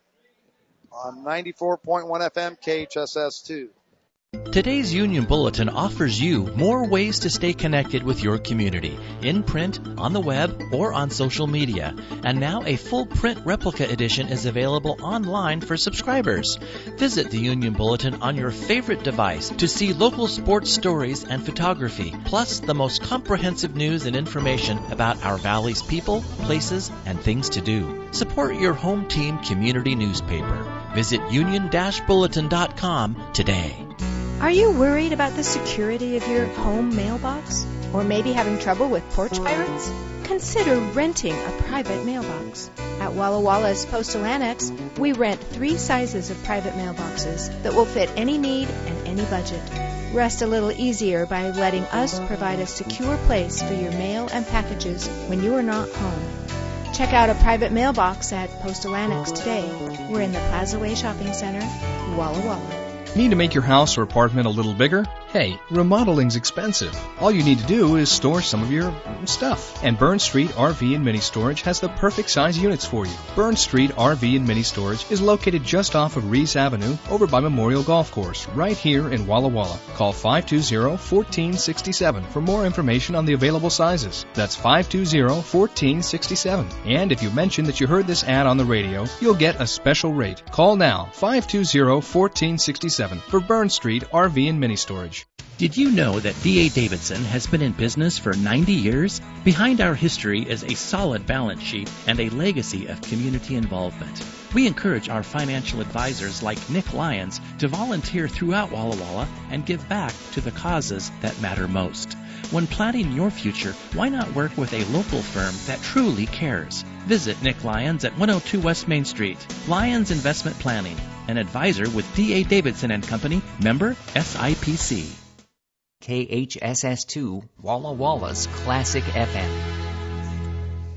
on ninety-four point one F M K H S S two. Today's Union Bulletin offers you more ways to stay connected with your community, in print, on the web, or on social media. And now a full print replica edition is available online for subscribers. Visit the Union Bulletin on your favorite device to see local sports stories and photography, plus the most comprehensive news and information about our valley's people, places, and things to do. Support your home team community newspaper. Visit union dash bulletin dot com today. Are you worried about the security of your home mailbox? Or maybe having trouble with porch pirates? Consider renting a private mailbox. At Walla Walla's Postal Annex, we rent three sizes of private mailboxes that will fit any need and any budget. Rest a little easier by letting us provide a secure place for your mail and packages when you are not home. Check out a private mailbox at Postal Annex today. We're in the Plaza Way Shopping Center, Walla Walla. Need to make your house or apartment a little bigger? Hey, remodeling's expensive. All you need to do is store some of your stuff. And Burn Street R V and Mini Storage has the perfect size units for you. Burn Street R V and Mini Storage is located just off of Reese Avenue over by Memorial Golf Course, right here in Walla Walla. Call five two zero, one four six seven for more information on the available sizes. That's five two zero, one four six seven. And if you mention that you heard this ad on the radio, you'll get a special rate. Call now, five two zero, one four six seven for Burn Street R V and Mini Storage. Did you know that D A. Davidson has been in business for ninety years? Behind our history is a solid balance sheet and a legacy of community involvement. We encourage our financial advisors like Nick Lyons to volunteer throughout Walla Walla and give back to the causes that matter most. When planning your future, why not work with a local firm that truly cares? Visit Nick Lyons at one oh two West Main Street. Lyons Investment Planning, an advisor with D A. Davidson and Company, member S I P C. K H S S two, Walla Walla's Classic F M.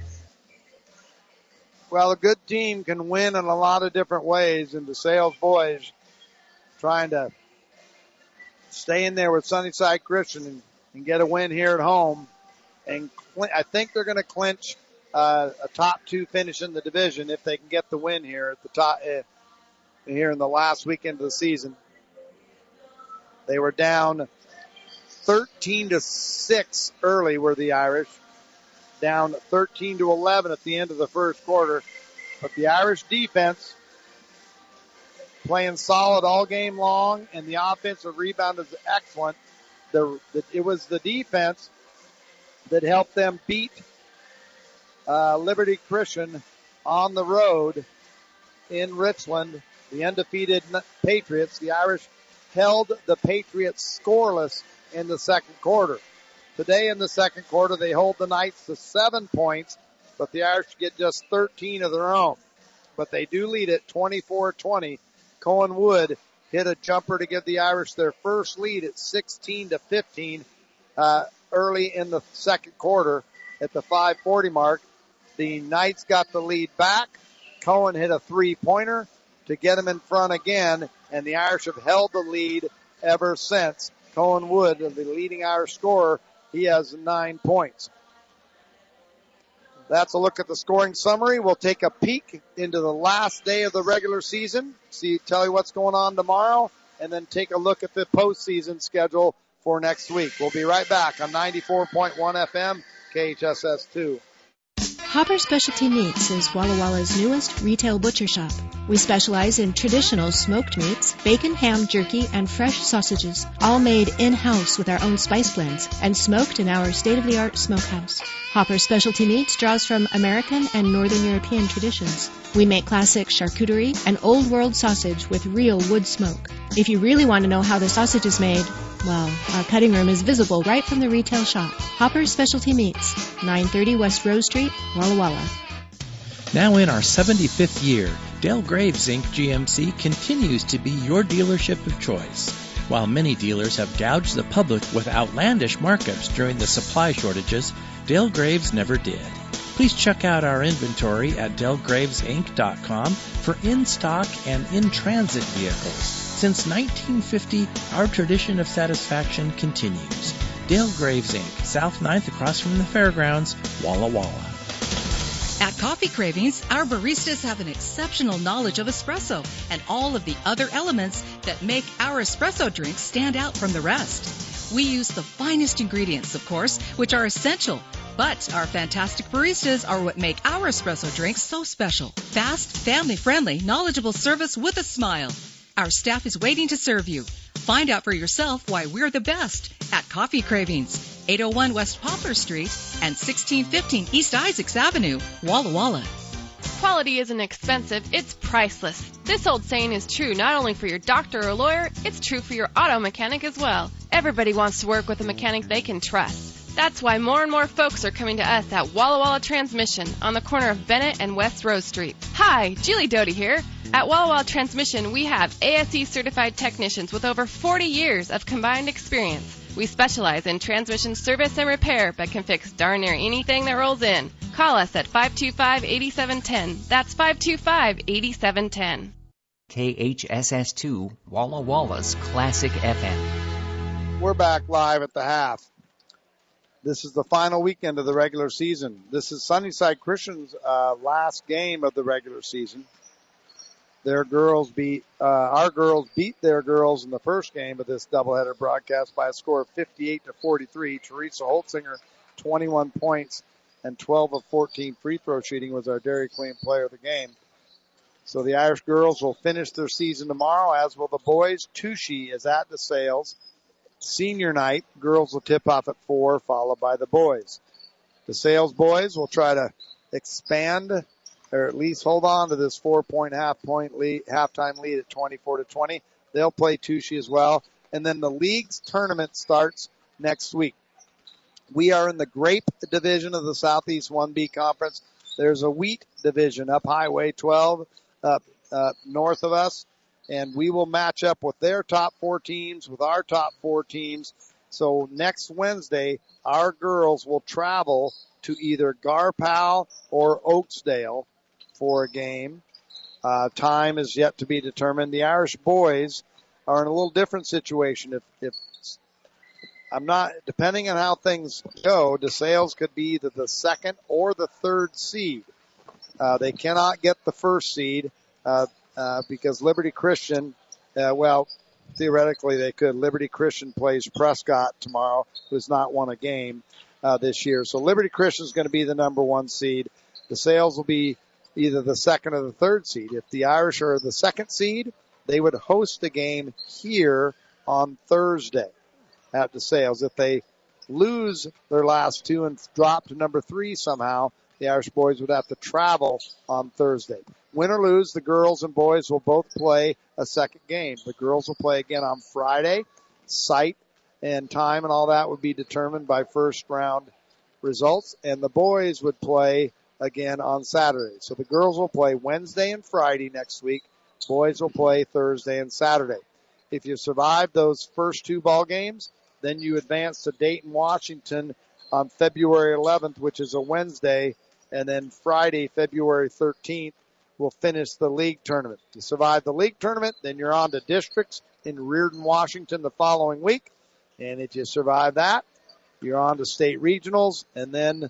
Well, a good team can win in a lot of different ways, and the DeSales boys trying to stay in there with Sunnyside Christian and, and get a win here at home. And cl- I think they're going to clinch uh, a top two finish in the division if they can get the win here at the top uh, here in the last weekend of the season. They were down thirteen to six early were the Irish, down thirteen to eleven at the end of the first quarter. But the Irish defense playing solid all game long, and the offensive rebound is excellent. The, the, it was the defense that helped them beat uh, Liberty Christian on the road in Richland, the undefeated Patriots. The Irish held the Patriots scoreless in the second quarter. Today in the second quarter, they hold the Knights to seven points, but the Irish get just thirteen of their own. But they do lead it twenty-four twenty. Cohen Wood hit a jumper to give the Irish their first lead at sixteen to fifteen uh, early in the second quarter at the five forty mark. The Knights got the lead back. Cohen hit a three-pointer to get him in front again, and the Irish have held the lead ever since. Cohen Wood, the leading Irish scorer, he has nine points. That's a look at the scoring summary. We'll take a peek into the last day of the regular season. See, tell you what's going on tomorrow. and then take a look at the postseason schedule for next week. We'll be right back on ninety-four point one F M, K H S S two. Hopper Specialty Meats is Walla Walla's newest retail butcher shop. We specialize in traditional smoked meats, bacon, ham, jerky, and fresh sausages, all made in-house with our own spice blends and smoked in our state-of-the-art smokehouse. Hopper Specialty Meats draws from American and Northern European traditions. We make classic charcuterie and old world sausage with real wood smoke. If you really want to know how the sausage is made, well, our cutting room is visible right from the retail shop. Hopper Specialty Meats, nine thirty West Rose Street, Walla Walla. Now in our seventy-fifth year, Dale Graves, Incorporated. G M C continues to be your dealership of choice. While many dealers have gouged the public with outlandish markups during the supply shortages, Dale Graves never did. Please check out our inventory at dale graves inc dot com for in-stock and in-transit vehicles. Since nineteen fifty, our tradition of satisfaction continues. Dale Graves, Incorporated, South ninth across from the fairgrounds, Walla Walla. At Coffee Cravings, our baristas have an exceptional knowledge of espresso and all of the other elements that make our espresso drinks stand out from the rest. We use the finest ingredients, of course, which are essential. But our fantastic baristas are what make our espresso drinks so special. Fast, family-friendly, knowledgeable service with a smile. Our staff is waiting to serve you. Find out for yourself why we're the best at Coffee Cravings, eight oh one West Poplar Street and sixteen fifteen East Isaacs Avenue, Walla Walla. Quality isn't expensive, it's priceless. This old saying is true not only for your doctor or lawyer, it's true for your auto mechanic as well. Everybody wants to work with a mechanic they can trust. That's why more and more folks are coming to us at Walla Walla Transmission on the corner of Bennett and West Rose Street. Hi, Julie Doty here. At Walla Walla Transmission, we have A S E certified technicians with over forty years of combined experience. We specialize in transmission service and repair, but can fix darn near anything that rolls in. Call us at five two five, eight seven one zero. That's five two five, eight seven one zero. K H S S two, Walla Walla's Classic F M. We're back live at the half. This is the final weekend of the regular season. This is Sunnyside Christian's uh, last game of the regular season. Their girls beat, uh, our girls beat their girls in the first game of this doubleheader broadcast by a score of fifty-eight to forty-three. Teresa Holtzinger, twenty-one points and twelve of fourteen free throw shooting, was our Dairy Queen player of the game. So the Irish girls will finish their season tomorrow, as will the boys. Touchy is at DeSales. Senior night, girls will tip off at four, followed by the boys. The Sales boys will try to expand, or at least hold on to this four-point half-point lead, halftime lead at twenty-four to twenty. They'll play Touchy as well. And then the league's tournament starts next week. We are in the grape division of the Southeast one B Conference. There's a wheat division up Highway twelve, up uh, north of us. And we will match up with their top four teams, with our top four teams. So next Wednesday, our girls will travel to either Garpal or Oakesdale for a game. Uh, time is yet to be determined. The Irish boys are in a little different situation. If, if I'm not, depending on how things go, DeSales could be either the second or the third seed. Uh, they cannot get the first seed. Uh, Uh, because Liberty Christian, uh, well, theoretically they could. Liberty Christian plays Prescott tomorrow, who's not won a game uh, this year. So Liberty Christian is going to be the number one seed. DeSales will be either the second or the third seed. If the Irish are the second seed, they would host the game here on Thursday at DeSales. If they lose their last two and drop to number three somehow, the Irish boys would have to travel on Thursday. Win or lose, the girls and boys will both play a second game. The girls will play again on Friday. Site and time and all that would be determined by first round results. And the boys would play again on Saturday. So the girls will play Wednesday and Friday next week. Boys will play Thursday and Saturday. If you survive those first two ball games, then you advance to Dayton, Washington on February eleventh, which is a Wednesday. And then Friday, February thirteenth, will finish the league tournament. If you survive the league tournament, then you're on to districts in Reardon, Washington the following week. And if you survive that, you're on to state regionals and then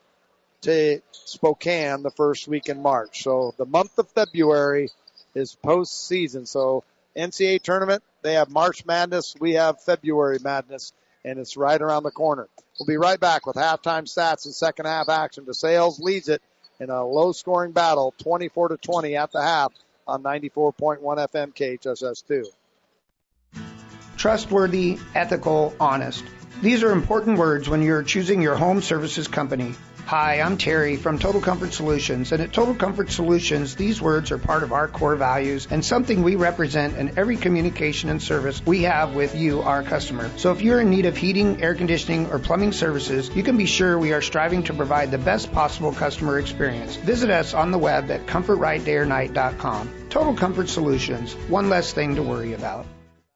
to Spokane the first week in March. So the month of February is postseason. So N C A A tournament, they have March Madness. We have February Madness, and it's right around the corner. We'll be right back with halftime stats and second half action. DeSales leads it in a low-scoring battle, twenty-four to twenty at the half on ninety-four point one F M K H S S two. Trustworthy, ethical, honest. These are important words when you're choosing your home services company. Hi, I'm Terry from Total Comfort Solutions, and at Total Comfort Solutions, these words are part of our core values and something we represent in every communication and service we have with you, our customer. So if you're in need of heating, air conditioning, or plumbing services, you can be sure we are striving to provide the best possible customer experience. Visit us on the web at comfort right day or night dot com. Total Comfort Solutions, one less thing to worry about.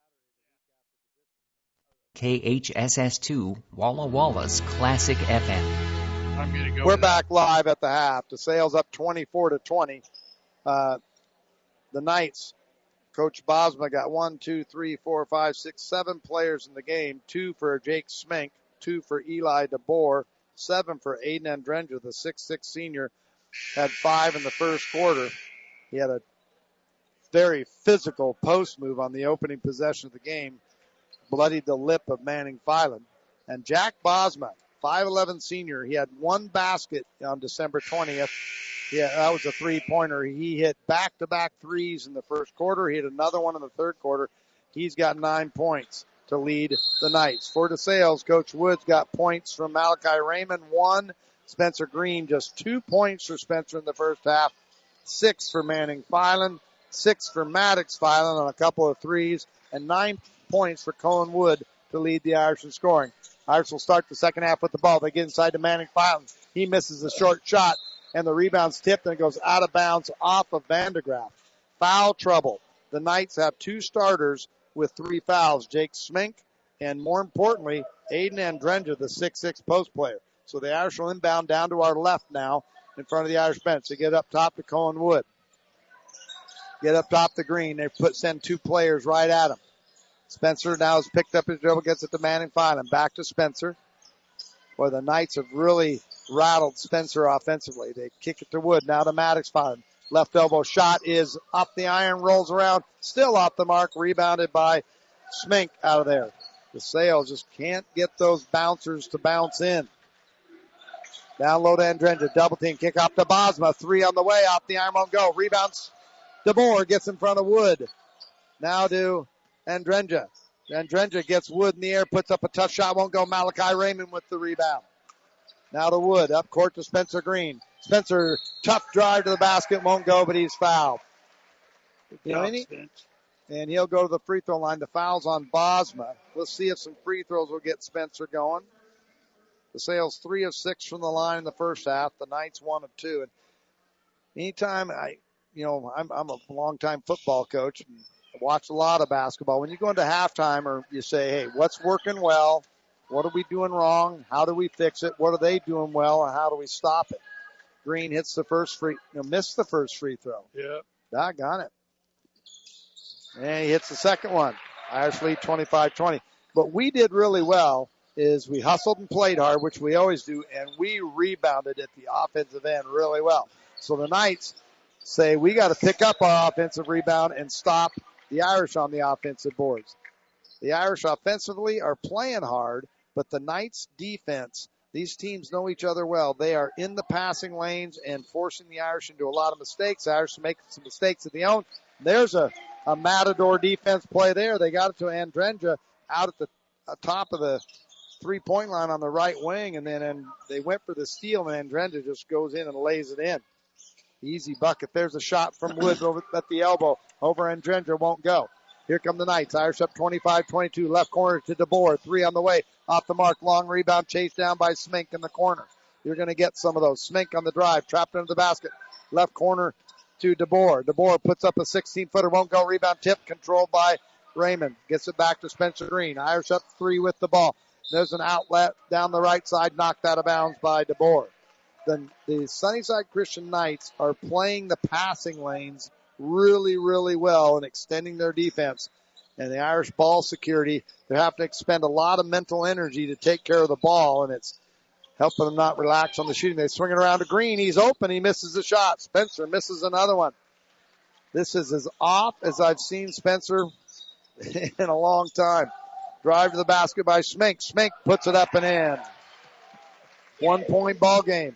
K H S S two, Walla Walla's Classic F M. I'm gonna go We're back live at the half. DeSales up twenty-four to twenty. Uh, the Knights, Coach Bosma got one, two, three, four, five, six, seven players in the game. Two for Jake Smink, two for Eli DeBoer, seven for Aiden Andrenja, the six six senior, had five in the first quarter. He had a very physical post move on the opening possession of the game, bloodied the lip of Manning Filan. And Jack Bosma, five eleven senior. He had one basket on December twentieth. Yeah, that was a three-pointer. He hit back-to-back threes in the first quarter. He hit another one in the third quarter. He's got nine points to lead the Knights. For DeSales, Coach Woods got points from Malachi Raymond, one. Spencer Green, just two points for Spencer in the first half. Six for Manning Filan. Six for Maddox Filan on a couple of threes. And nine points for Cohen Wood to lead the Irish in scoring. Irish will start the second half with the ball. They get inside to Manning Filan. He misses a short shot, and the rebound's tipped and it goes out of bounds off of Vandegraff. Foul trouble. The Knights have two starters with three fouls, Jake Smink, and more importantly, Aiden Andrenja, the six six post player. So the Irish will inbound down to our left now in front of the Irish bench. They get up top to Cohen Wood. Get up top to Green. They put send two players right at him. Spencer now has picked up his dribble, gets it to Manning Filan. Back to Spencer. Boy, the Knights have really rattled Spencer offensively. They kick it to Wood. Now to Maddox Filan. Left elbow shot is off the iron, rolls around, still off the mark, rebounded by Smink out of there. DeSales just can't get those bouncers to bounce in. Down low to Andrenja, double team, kick off to Bosma, three on the way, off the iron, won't go. Rebounds, DeBoer gets in front of Wood. Now to Andrenja. Andrenja gets Wood in the air, puts up a tough shot, won't go. Malachi Raymond with the rebound. Now to Wood, up court to Spencer Green. Spencer, tough drive to the basket, won't go, but he's fouled. Yeah, and he'll go to the free throw line. The foul's on Bosma. Let's see if some free throws will get Spencer going. DeSales three of six from the line in the first half. The Knights one of two. And anytime I, you know, I'm, I'm a long-time football coach and I watch a lot of basketball. When you go into halftime or you say, hey, what's working well? What are we doing wrong? How do we fix it? What are they doing well? And how do we stop it? Green hits the first free, you know, missed the first free throw. Yeah. Doggone it. And he hits the second one. Irish lead twenty-five twenty. But we did really well is we hustled and played hard, which we always do, and we rebounded at the offensive end really well. So the Knights say we got to pick up our offensive rebound and stop the Irish on the offensive boards. The Irish offensively are playing hard, but the Knights defense, these teams know each other well. They are in the passing lanes and forcing the Irish into a lot of mistakes. The Irish are making some mistakes of their own. There's a, a Matador defense play there. They got it to Andrenja out at the uh, top of the three-point line on the right wing, and then and they went for the steal, and Andrenja just goes in and lays it in. Easy bucket. There's a shot from Woods over at the elbow. Over Andrenja, won't go. Here come the Knights. Irish up twenty-five twenty-two. Left corner to DeBoer. Three on the way. Off the mark. Long rebound. Chased down by Smink in the corner. You're going to get some of those. Smink on the drive. Trapped into the basket. Left corner to DeBoer. DeBoer puts up a sixteen-footer. Won't go. Rebound tip. Controlled by Raymond. Gets it back to Spencer Green. Irish up three with the ball. There's an outlet down the right side. Knocked out of bounds by DeBoer. The, the Sunnyside Christian Knights are playing the passing lanes really, really well and extending their defense. And the Irish ball security, they have to expend a lot of mental energy to take care of the ball, and it's helping them not relax on the shooting. They swing it around to Green. He's open. He misses the shot. Spencer misses another one. This is as off as I've seen Spencer in a long time. Drive to the basket by Schmink. Schmink puts it up and in. One point ball game.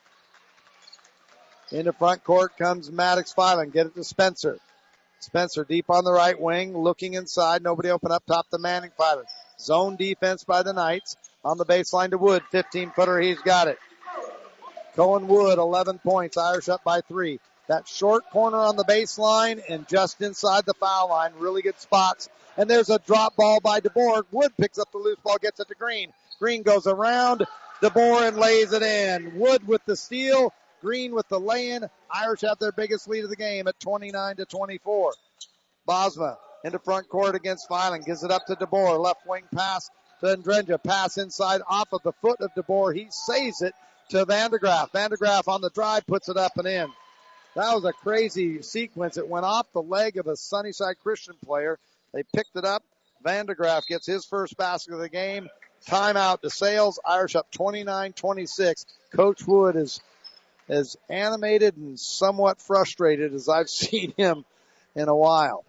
Into front court comes Maddox Filan. Get it to Spencer. Spencer deep on the right wing, looking inside. Nobody open up top to Manning Filan. Zone defense by the Knights. On the baseline to Wood. fifteen footer. He's got it. Cohen Wood, eleven points. Irish up by three. That short corner on the baseline and just inside the foul line. Really good spots. And there's a drop ball by DeBoer. Wood picks up the loose ball, gets it to Green. Green goes around DeBoer and lays it in. Wood with the steal. Green with the lay-in. Irish have their biggest lead of the game at twenty-nine to twenty-four. Bosma into front court against Filan. Gives it up to DeBoer. Left wing pass to Andrenja. Pass inside off of the foot of DeBoer. He saves it to Vandegraff. Vandegraff on the drive puts it up and in. That was a crazy sequence. It went off the leg of a Sunnyside Christian player. They picked it up. Vandegraff gets his first basket of the game. Timeout to Sales. Irish up twenty-nine twenty-six. Coach Wood is as animated and somewhat frustrated as I've seen him in a while.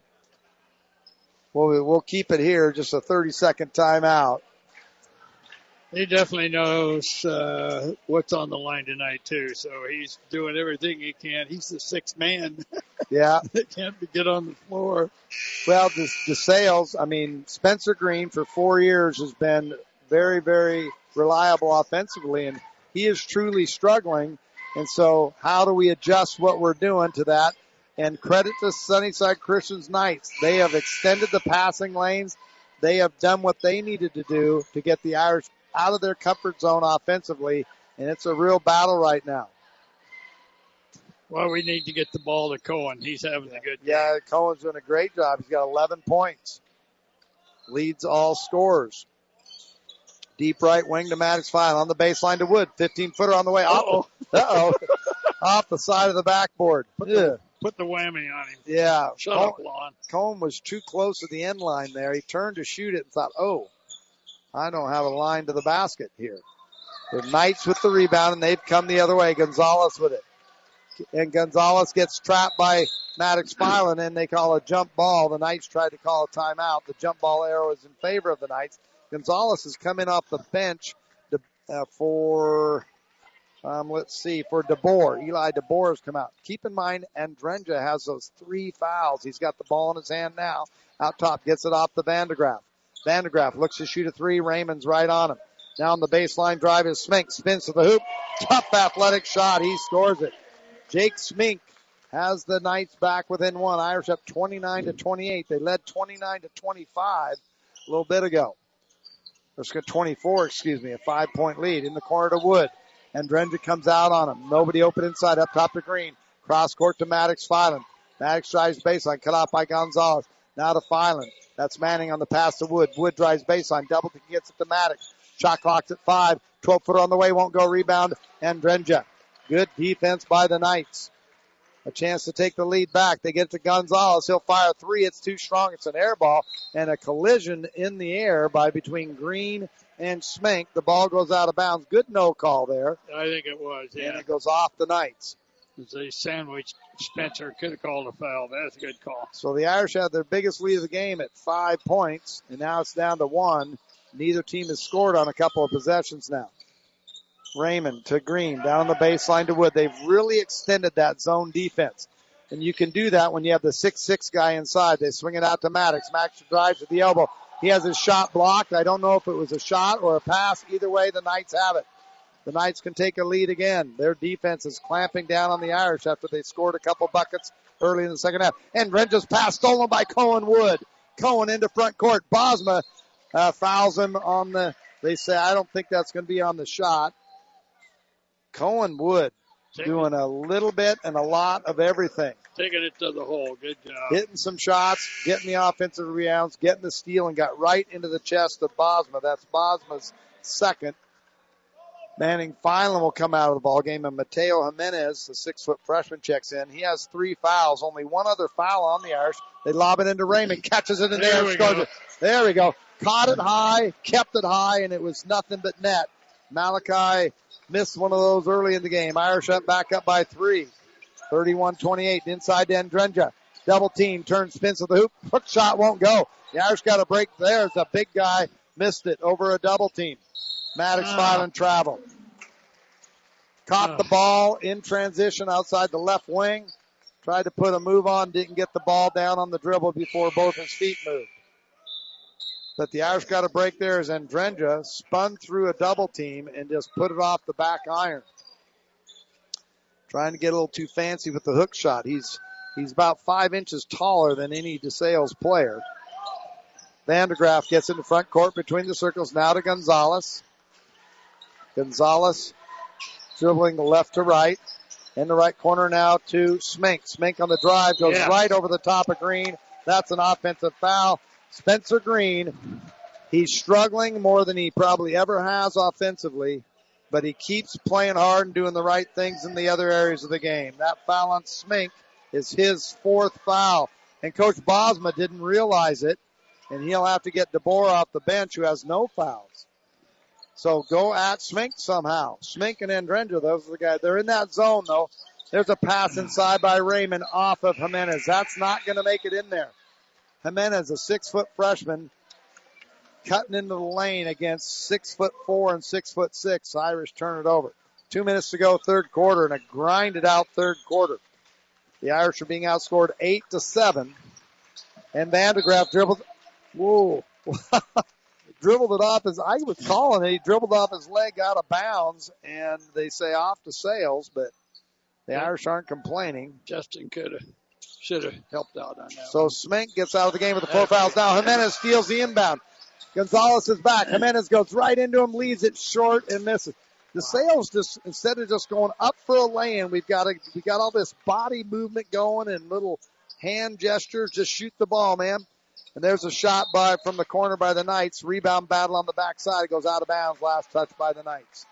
Well, we'll keep it here. Just a thirty-second timeout. He definitely knows uh, what's on the line tonight, too. So he's doing everything he can. He's the sixth man. Yeah. That can't get on the floor. Well, the, the Sales, I mean, Spencer Green for four years has been very, very reliable offensively, and he is truly struggling. And so how do we adjust what we're doing to that? And credit to Sunnyside Christian's Knights. They have extended the passing lanes. They have done what they needed to do to get the Irish out of their comfort zone offensively, and it's a real battle right now. Well, we need to get the ball to Cohen. He's having a good game. Yeah, Cohen's doing a great job. He's got eleven points. Leads all scorers. Deep right wing to Maddox Filan on the baseline to Wood. fifteen footer on the way. Uh-oh. Uh-oh. Off the side of the backboard. Put the, put the whammy on him. Yeah. Shut Cohen, up, Lon. Cohen was too close to the end line there. He turned to shoot it and thought, oh, I don't have a line to the basket here. The Knights with the rebound, and they've come the other way. Gonzalez with it. And Gonzalez gets trapped by Maddox Filan, and they call a jump ball. The Knights tried to call a timeout. The jump ball arrow is in favor of the Knights. Gonzalez is coming off the bench to, uh, for, um, let's see, for DeBoer. Eli DeBoer has come out. Keep in mind, Andrenja has those three fouls. He's got the ball in his hand now. Out top, gets it off the Vandegraff. Vandegraff looks to shoot a three. Raymond's right on him. Now on the baseline drive is Smink. Spins to the hoop. Tough athletic shot. He scores it. Jake Smink has the Knights back within one. Irish up twenty-nine to twenty-eight. They led twenty-nine to twenty-five a little bit ago. Let's get twenty-four, excuse me, a five-point lead in the corner to Wood. And Andrenja comes out on him. Nobody open inside. Up top to Green. Cross court to Maddox Filan. Maddox drives baseline. Cut off by Gonzalez. Now to Filan. That's Manning on the pass to Wood. Wood drives baseline. Double to gets it to Maddox. Shot clock's at five. twelve footer on the way. Won't go. Rebound. Andrenja. Good defense by the Knights. A chance to take the lead back. They get to Gonzalez. He'll fire three. It's too strong. It's an air ball. And a collision in the air by between Green and Smink. The ball goes out of bounds. Good no call there. I think it was, yeah. And it goes off the Knights. As they sandwiched Spencer, could have called a foul. That's a good call. So the Irish had their biggest lead of the game at five points. And now it's down to one. Neither team has scored on a couple of possessions now. Raymond to Green, down on the baseline to Wood. They've really extended that zone defense. And you can do that when you have the six six guy inside. They swing it out to Maddox. Maddox drives at the elbow. He has his shot blocked. I don't know if it was a shot or a pass. Either way, the Knights have it. The Knights can take a lead again. Their defense is clamping down on the Irish after they scored a couple buckets early in the second half. And Andrenja's pass stolen by Cohen Wood. Cohen into front court. Bosma uh, fouls him on the, they say, I don't think that's going to be on the shot. Cohen Wood doing a little bit and a lot of everything. Taking it to the hole. Good job. Hitting some shots, getting the offensive rebounds, getting the steal, and got right into the chest of Bosma. That's Bosma's second. Manning Filan will come out of the ball game, and Mateo Jimenez, the six-foot freshman, checks in. He has three fouls, only one other foul on the Irish. They lob it into Raymond, catches it in there, there and scores it. There we go. Caught it high, kept it high, and it was nothing but net. Malachi missed one of those early in the game. Irish up back up by three. thirty-one twenty-eight inside to Andrenja. Double team, turns, spins to the hoop. Hook shot won't go. The Irish got a break there. It's a big guy. Missed it over a double team. Maddox Ah. Filan travel. Caught Ah. the ball in transition outside the left wing. Tried to put a move on. Didn't get the ball down on the dribble before both his feet moved. But the Irish got a break there as Andrenja spun through a double team and just put it off the back iron. Trying to get a little too fancy with the hook shot. He's he's about five inches taller than any DeSales player. Vandergraaf gets in the front court between the circles. Now to Gonzalez. Gonzalez dribbling the left to right. In the right corner now to Smink. Smink on the drive goes Yeah. right over the top of Green. That's an offensive foul. Spencer Green, he's struggling more than he probably ever has offensively, but he keeps playing hard and doing the right things in the other areas of the game. That foul on Smink is his fourth foul. And Coach Bosma didn't realize it, and he'll have to get DeBoer off the bench, who has no fouls. So go at Smink somehow. Smink and Andrenja, those are the guys. They're in that zone, though. There's a pass inside by Raymond off of Jimenez. That's not going to make it in there. Jimenez, a six-foot freshman, cutting into the lane against six foot four and six foot six. Irish turn it over. Two minutes to go, third quarter, and a grinded out third quarter. The Irish are being outscored eight to seven. And Vandergraaf dribbled. Whoa. dribbled it off his, I was calling it, he dribbled off his leg out of bounds, and they say off to Sales, but the Yeah. Irish aren't complaining. Justin could have, should have helped out on that. So Smink gets out of the game with the four fouls. Now Jimenez steals the inbound. Gonzalez is back. Jimenez goes right into him, leaves it short and misses. The Sales just, instead of just going up for a lay-in, we've got a, we got all this body movement going and little hand gestures. Just shoot the ball, man. And there's a shot by from the corner by the Knights. Rebound battle on the backside. It goes out of bounds. Last touch by the Knights.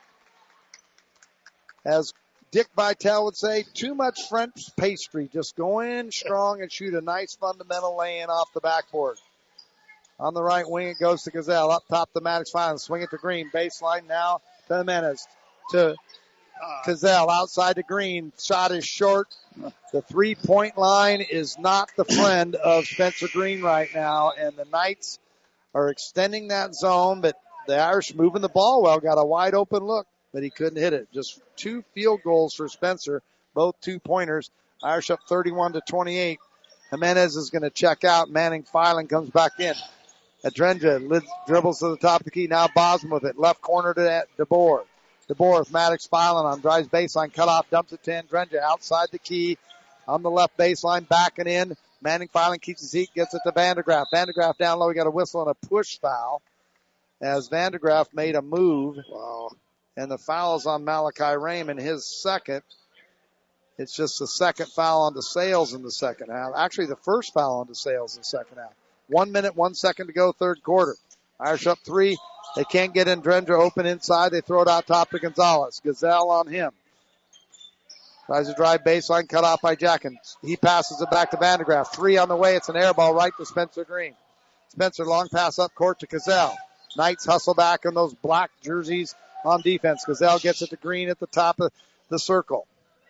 As Dick Vitale would say, too much French pastry. Just go in strong and shoot a nice fundamental lay-in off the backboard. On the right wing, it goes to Gazelle. Up top, the Maddox Filan. Swing it to Green. Baseline now to Jimenez. To Gazelle. Outside to Green. Shot is short. The three-point line is not the friend of Spencer Green right now. And the Knights are extending that zone, but the Irish moving the ball well. Got a wide open look, but he couldn't hit it. Just two field goals for Spencer. Both two-pointers. Irish up thirty-one to twenty-eight. Jimenez is going to check out. Manning Filan comes back in. Andrenja dribbles to the top of the key. Now Bosma with it. Left corner to DeBoer. DeBoer with Maddox Filan on. Drives baseline. Cut off. Dumps it to Andrenja. Outside the key. On the left baseline. Backing in. Manning Filan keeps his heat. Gets it to Vandergraaf. Vandergraaf down low. We got a whistle and a push foul. As Vandergraaf made a move. Wow. And the foul is on Malachi Raymond. His second. It's just the second foul on the Sales in the second half. Actually, the first foul on the Sales in the second half. One minute, one second to go, third quarter. Irish up three. They can't get Andrenja open inside. They throw it out top to Gonzalez. Gazelle on him. Tries to drive baseline, cut off by Jacken. He passes it back to Vandergraaf. Three on the way. It's an air ball right to Spencer Green. Spencer, long pass up court to Gazelle. Knights hustle back in those black jerseys on defense. Gazelle gets it to Green at the top of the circle.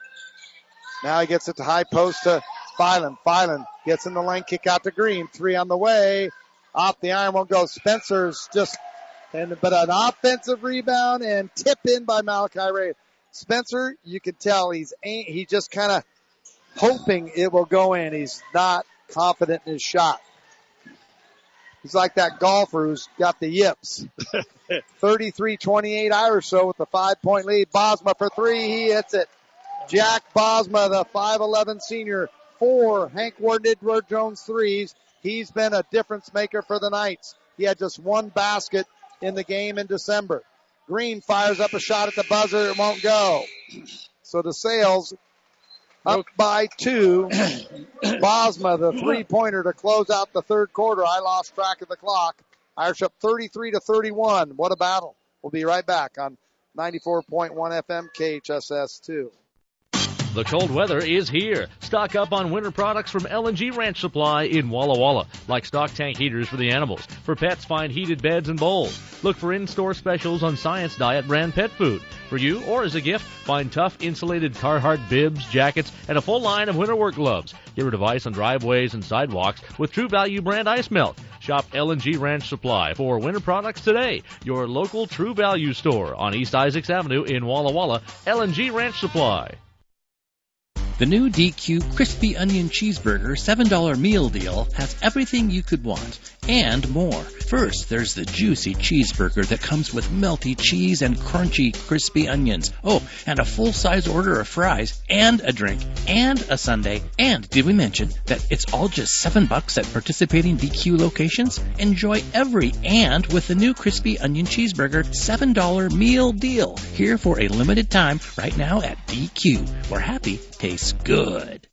Now he gets it to high post to Filan. Filan gets in the lane, kick out to Green. Three on the way. Off the iron won't go. Spencer's just, and but an offensive rebound and tip in by Malachi Ray. Spencer, you can tell he's he just kind of hoping it will go in. He's not confident in his shot. He's like that golfer who's got the yips. thirty-three twenty-eight Irish so with the five-point lead. Bosma for three. He hits it. Jack Bosma, the five eleven senior, four Hank Ward Edward Jones threes. He's been a difference maker for the Knights. He had just one basket in the game in December. Green fires up a shot at the buzzer. It won't go. So the Sales up by two. Bosma, the three-pointer to close out the third quarter. I lost track of the clock. Irish up thirty-three to thirty-one. What a battle. We'll be right back on ninety-four point one F M K H S S two. The cold weather is here. Stock up on winter products from L and G Ranch Supply in Walla Walla, like stock tank heaters for the animals. For pets, find heated beds and bowls. Look for in-store specials on Science Diet brand pet food. For you or as a gift, find tough insulated Carhartt bibs, jackets, and a full line of winter work gloves. Get rid of ice on driveways and sidewalks with True Value brand ice melt. Shop L and G Ranch Supply for winter products today. Your local True Value store on East Isaacs Avenue in Walla Walla. L and G Ranch Supply. The new D Q Crispy Onion Cheeseburger seven dollar meal deal has everything you could want and more. First, there's the juicy cheeseburger that comes with melty cheese and crunchy crispy onions. Oh, and a full-size order of fries and a drink and a sundae. And did we mention that it's all just seven bucks at participating D Q locations? Enjoy every and with the new Crispy Onion Cheeseburger seven dollar meal deal. Here for a limited time right now at D Q, where happy tastes good.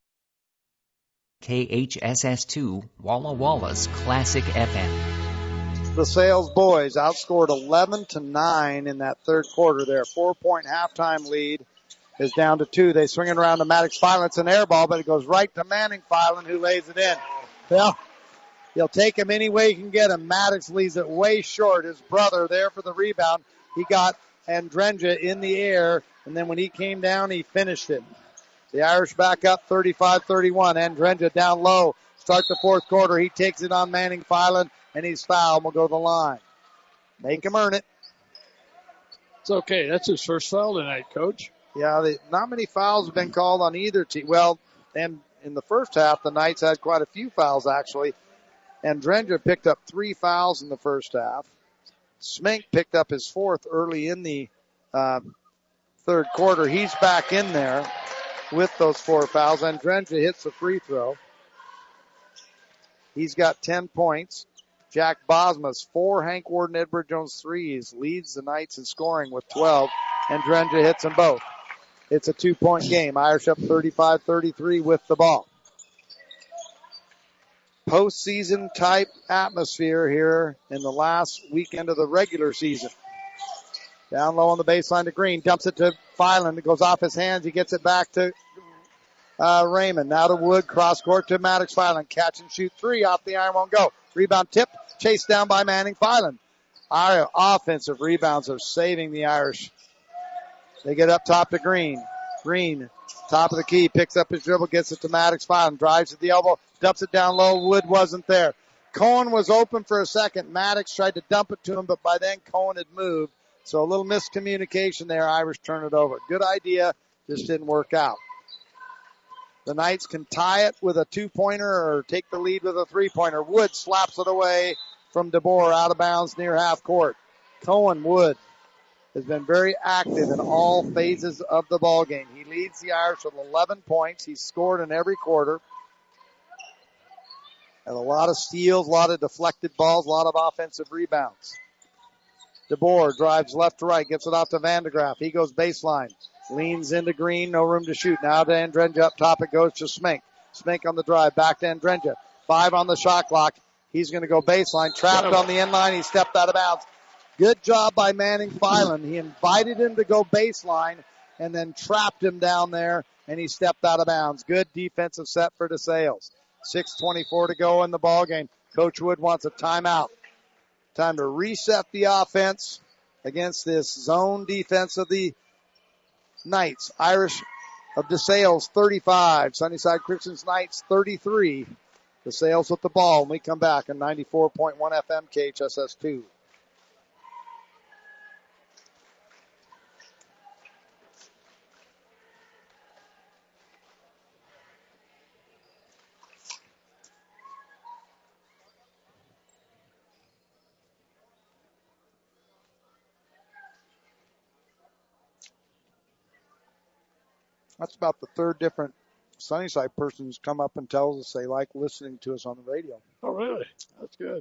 K H S S two, Walla Walla's Classic F M. The Sales boys outscored eleven to nine in that third quarter there. Four-point halftime lead is down to two. They swing it around to Maddox Filan. It's an air ball, but it goes right to Manning Filan, who lays it in. Well, he'll take him any way he can get him. Maddox leaves it way short. His brother there for the rebound. He got Andrenja in the air, and then when he came down, he finished it. The Irish back up thirty-five thirty-one. Andrenja down low. Start the fourth quarter. He takes it on Manning Filan, and he's fouled. We'll go to the line. Make him earn it. It's okay. That's his first foul tonight, Coach. Yeah, the, not many fouls have been called on either team. Well, and in the first half, the Knights had quite a few fouls, actually. Andrenja picked up three fouls in the first half. Smink picked up his fourth early in the uh, third quarter. He's back in there with those four fouls. Andrenja hits the free throw. He's got ten points. Jack Bosma's four, Hank Warden, Edward Jones threes, leads the Knights in scoring with twelve. Andrenja hits them both. It's a two-point game. Irish up thirty-five thirty-three with the ball. Postseason type atmosphere here in the last weekend of the regular season. Down low on the baseline to Green. Dumps it to Filan. It goes off his hands. He gets it back to uh, Raymond. Now to Wood. Cross court to Maddox Filan. Catch and shoot three off the iron. Won't go. Rebound tip. Chased down by Manning Filan. Our offensive rebounds are saving the Irish. They get up top to Green. Green, top of the key. Picks up his dribble. Gets it to Maddox Filan. Drives at the elbow. Dumps it down low. Wood wasn't there. Cohen was open for a second. Maddox tried to dump it to him, but by then Cohen had moved. So a little miscommunication there. Irish turn it over. Good idea. Just didn't work out. The Knights can tie it with a two-pointer or take the lead with a three-pointer. Wood slaps it away from DeBoer out of bounds near half court. Cohen Wood has been very active in all phases of the ball game. He leads the Irish with eleven points. He's scored in every quarter. And a lot of steals, a lot of deflected balls, a lot of offensive rebounds. DeBoer drives left to right, gets it off to Vandegraff. He goes baseline, leans into Green, no room to shoot. Now to Andrenja up top, it goes to Smink. Smink on the drive, back to Andrenja. Five on the shot clock. He's going to go baseline, trapped on the end line. He stepped out of bounds. Good job by Manning Filan. He invited him to go baseline and then trapped him down there, and he stepped out of bounds. Good defensive set for DeSales. six twenty-four to go in the ball game. Coach Wood wants a timeout. Time to reset the offense against this zone defense of the Knights. Irish of DeSales thirty-five. Sunnyside Christians Knights thirty-three. DeSales with the ball when we come back on ninety-four point one F M K H S S two. That's about the third different Sunnyside person who's come up and tells us they like listening to us on the radio. Oh, really? That's good.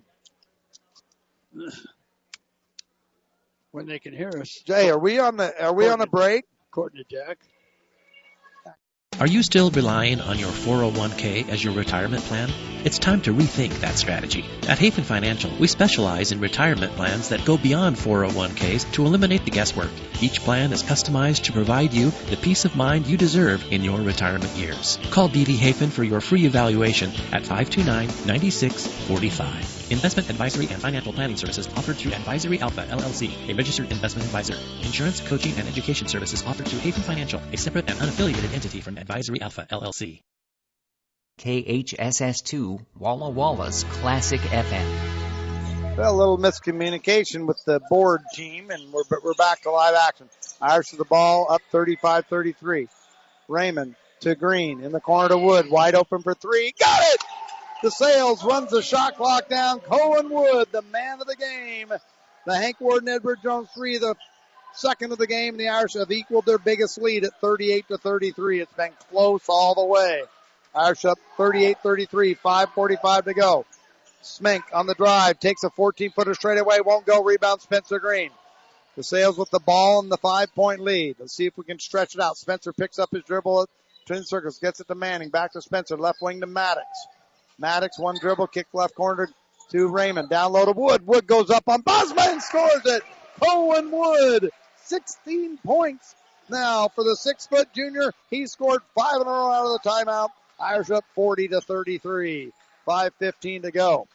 When they can hear us. Jay, are we on the are we on a break? According to Jack. Are you still relying on your four oh one k as your retirement plan? It's time to rethink that strategy. At Hafen Financial, we specialize in retirement plans that go beyond four oh one k's to eliminate the guesswork. Each plan is customized to provide you the peace of mind you deserve in your retirement years. Call D D Hafen for your free evaluation at five two nine, nine six four five. Investment advisory and financial planning services offered through Advisory Alpha, L L C, a registered investment advisor. Insurance, coaching, and education services offered through Hafen Financial, a separate and unaffiliated entity from Advisory Alpha, L L C. K H S S two, Walla Walla's Classic F M. Well, a little miscommunication with the board team, and we're, we're back to live action. Irish to the ball, up thirty-five thirty-three. Raymond to Green, in the corner to Wood, wide open for three. Got it! DeSales runs the shot clock down. Cohen Wood, the man of the game. The Hank Warden Edward Jones three, the second of the game. The Irish have equaled their biggest lead at thirty-eight to thirty-three. It's been close all the way. Irish up thirty-eight thirty-three, five forty-five to go. Smink on the drive, takes a fourteen-footer straight away, won't go. Rebound Spencer Green. DeSales with the ball and the five-point lead. Let's see if we can stretch it out. Spencer picks up his dribble at Twin Circles, gets it to Manning, back to Spencer, left wing to Maddox. Maddox, one dribble, kick left corner to Raymond. Down low to Wood. Wood goes up on Bosma and scores it. Cohen Wood, sixteen points now for the six-foot junior. He scored five in a row out of the timeout. Irish up forty to thirty-three. five fifteen to go.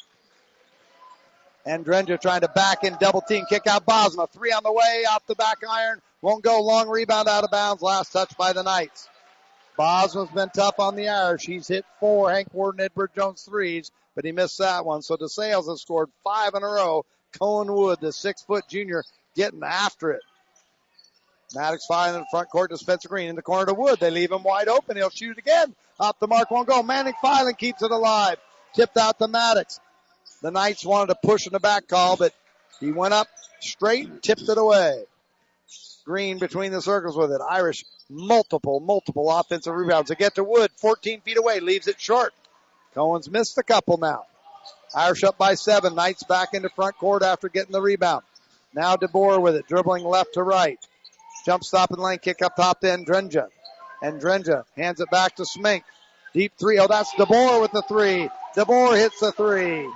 And Andrenja trying to back in, double team, kick out Bosma. Three on the way, off the back iron. Won't go. Long rebound out of bounds. Last touch by the Knights. Bosma's been tough on the Irish. He's hit four Hank Warden Edward Jones threes, but he missed that one. So DeSales has scored five in a row. Cohen Wood, the six-foot junior, getting after it. Maddox firing in the front court to Spencer Green. In the corner to Wood. They leave him wide open. He'll shoot again. Off the mark, won't go. Manning Filing keeps it alive. Tipped out to Maddox. The Knights wanted to push in the back call, but he went up straight and tipped it away. Green between the circles with it. Irish multiple, multiple offensive rebounds. They get to Wood, fourteen feet away, leaves it short. Cohen's missed a couple now. Irish up by seven. Knights back into front court after getting the rebound. Now DeBoer with it, dribbling left to right. Jump stop in lane, kick up top to Andrenja. Andrenja hands it back to Smink. Deep three. Oh, that's DeBoer with the three. DeBoer hits the three.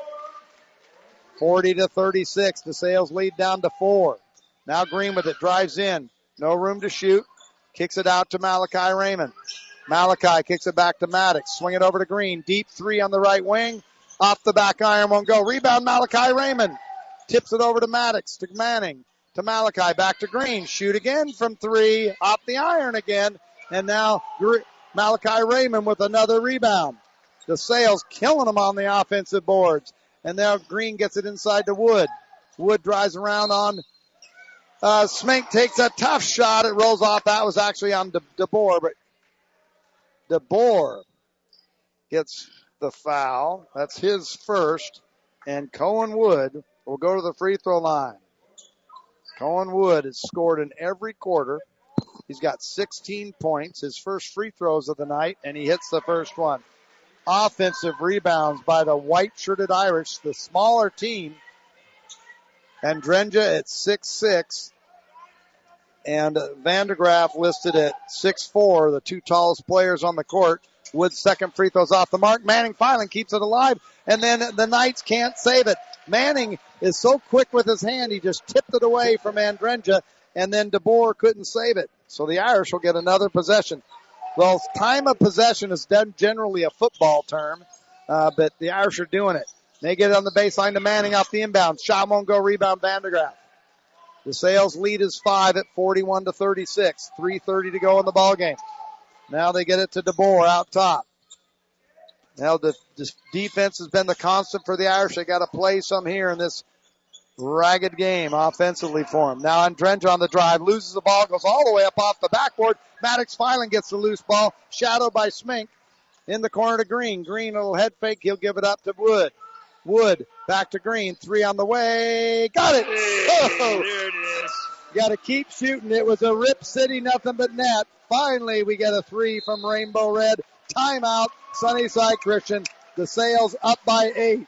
forty to thirty-six. DeSales lead down to four. Now Green with it, drives in. No room to shoot. Kicks it out to Malachi Raymond. Malachi kicks it back to Maddox. Swing it over to Green. Deep three on the right wing. Off the back iron, won't go. Rebound Malachi Raymond. Tips it over to Maddox, to Manning, to Malachi. Back to Green. Shoot again from three. Off the iron again. And now Malachi Raymond with another rebound. DeSales killing them on the offensive boards. And now Green gets it inside to Wood. Wood drives around on Uh, Smink takes a tough shot. It rolls off. That was actually on De- DeBoer, but DeBoer gets the foul. That's his first. And Cohen Wood will go to the free throw line. Cohen Wood has scored in every quarter. He's got sixteen points, his first free throws of the night, and he hits the first one. Offensive rebounds by the white-shirted Irish, the smaller team. Andrenja at six six. And Vandergraaf listed at six four, the two tallest players on the court. Wood's second free throw's off the mark. Manning Filing keeps it alive, and then the Knights can't save it. Manning is so quick with his hand, he just tipped it away from Andrenja, and then DeBoer couldn't save it. So the Irish will get another possession. Well, time of possession is generally a football term, uh, but the Irish are doing it. They get it on the baseline to Manning off the inbound. Shot won't go, rebound Vandergraaf. DeSales lead is five at forty-one to thirty-six. three thirty to go in the ball game. Now they get it to DeBoer out top. Now the, the defense has been the constant for the Irish. They got to play some here in this ragged game offensively for them. Now Andrenja on the drive, loses the ball, goes all the way up off the backboard. Maddox Filing gets the loose ball, shadowed by Smink. In the corner to Green. Green, a little head fake. He'll give it up to Wood. Wood back to Green. Three on the way. Got it. Hey, oh. There it is. You got to keep shooting. It was a Rip City nothing but net. Finally, we get a three from Rainbow Red. Timeout. Sunnyside Christian. DeSales up by eight.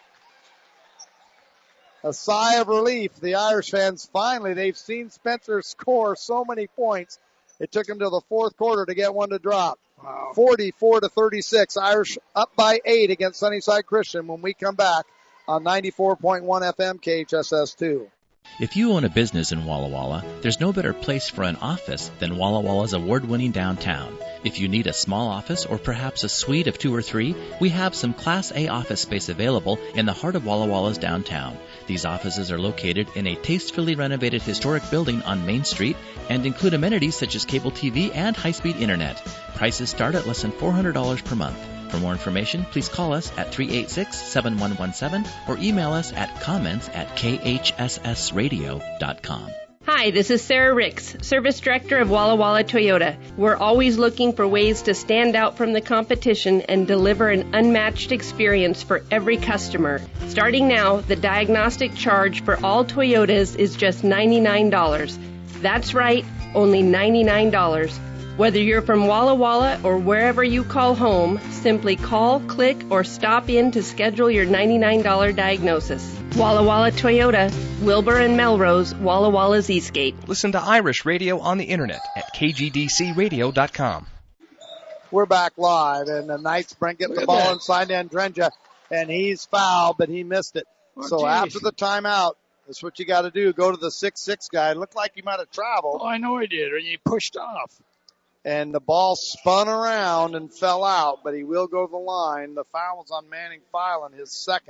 A sigh of relief. The Irish fans finally, they've seen Spencer score so many points. It took him to the fourth quarter to get one to drop. Wow. forty-four to thirty-six. Irish up by eight against Sunnyside Christian when we come back on ninety-four point one F M K H S S two. If you own a business in Walla Walla, there's no better place for an office than Walla Walla's award-winning downtown. If you need a small office or perhaps a suite of two or three, we have some Class A office space available in the heart of Walla Walla's downtown. These offices are located in a tastefully renovated historic building on Main Street and include amenities such as cable T V and high-speed internet. Prices start at less than four hundred dollars per month. For more information, please call us at three eight six, seven one one seven or email us at comments at k h s s radio dot com. Hi, this is Sarah Ricks, Service Director of Walla Walla Toyota. We're always looking for ways to stand out from the competition and deliver an unmatched experience for every customer. Starting now, the diagnostic charge for all Toyotas is just ninety-nine dollars. That's right, only ninety-nine dollars. Whether you're from Walla Walla or wherever you call home, simply call, click, or stop in to schedule your ninety-nine dollars diagnosis. Walla Walla Toyota, Wilbur and Melrose, Walla Walla's Eastgate. Listen to Irish Radio on the internet at k g d c radio dot com. We're back live, and the Knights bring get the ball inside Andrenja, and he's fouled, but he missed it. Oh, so geez. After the timeout, that's what you got to do. Go to the six six guy. It looked like he might have traveled. Oh, I know he did, and he pushed off. And the ball spun around and fell out, but he will go to the line. The foul was on Manning Filan, his second.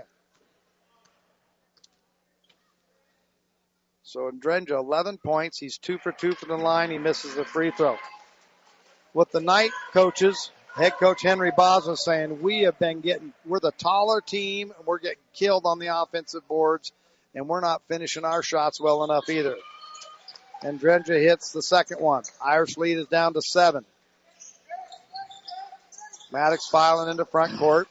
So Andrenja, eleven points. He's two for two from the line. He misses the free throw. What the Knight coaches, head coach Henry Bosma was saying, we have been getting, we're the taller team, and we're getting killed on the offensive boards, and we're not finishing our shots well enough either. Andrenja hits the second one. Irish lead is down to seven. Maddox filing into front court.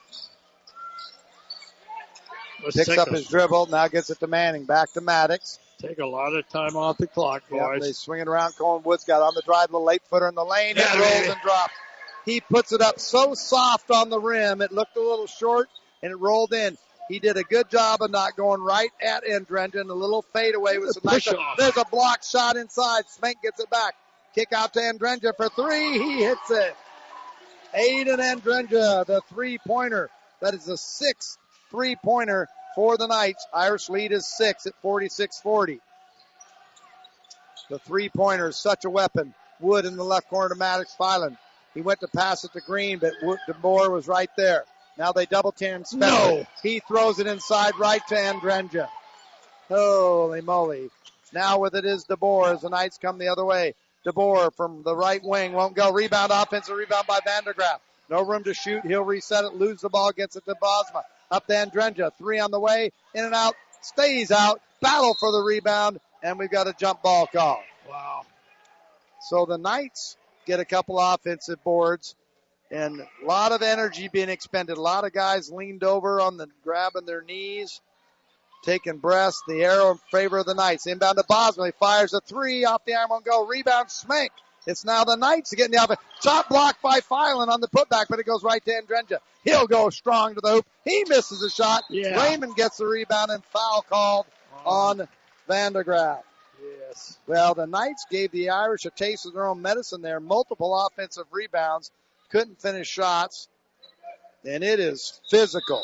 Let's Picks up a, his dribble. Now gets it to Manning. Back to Maddox. Take a lot of time off the clock, boys. Yep, they swing it around. Colin Woods got on the drive, the late footer in the lane. Yeah, it rolls baby. and drops. He puts it up so soft on the rim. It looked a little short, and it rolled in. He did a good job of not going right at Andrenja, and a little fadeaway was a nice. There's a block shot inside. Smink gets it back. Kick out to Andrenja for three. He hits it. Aiden Andrenja, the three-pointer. That is the sixth three-pointer for the Knights. Irish lead is six at forty-six forty. The three-pointer is such a weapon. Wood in the left corner to Maddox Filan. He went to pass it to Green, but Wood, DeMoore was right there. Now they double team Spencer. No. He throws it inside right to Andrenja. Holy moly. Now with it is DeBoer as the Knights come the other way. DeBoer from the right wing won't go. Rebound, offensive rebound by Vandergraaf. No room to shoot. He'll reset it, lose the ball, gets it to Bosma. Up to Andrenja. Three on the way. In and out. Stays out. Battle for the rebound. And we've got a jump ball call. Wow. So the Knights get a couple offensive boards. And a lot of energy being expended. A lot of guys leaned over on the grabbing their knees, taking breaths. The arrow in favor of the Knights. Inbound to Bosma. He fires a three off the arm on go. Rebound Smink. It's now the Knights getting the offense. Shot blocked by Filan on the putback, but it goes right to Andrenja. He'll go strong to the hoop. He misses a shot. Yeah. Raymond gets the rebound and foul called oh. on Vandergraaf. Yes. Well, the Knights gave the Irish a taste of their own medicine there. Multiple offensive rebounds. Couldn't finish shots. And it is physical.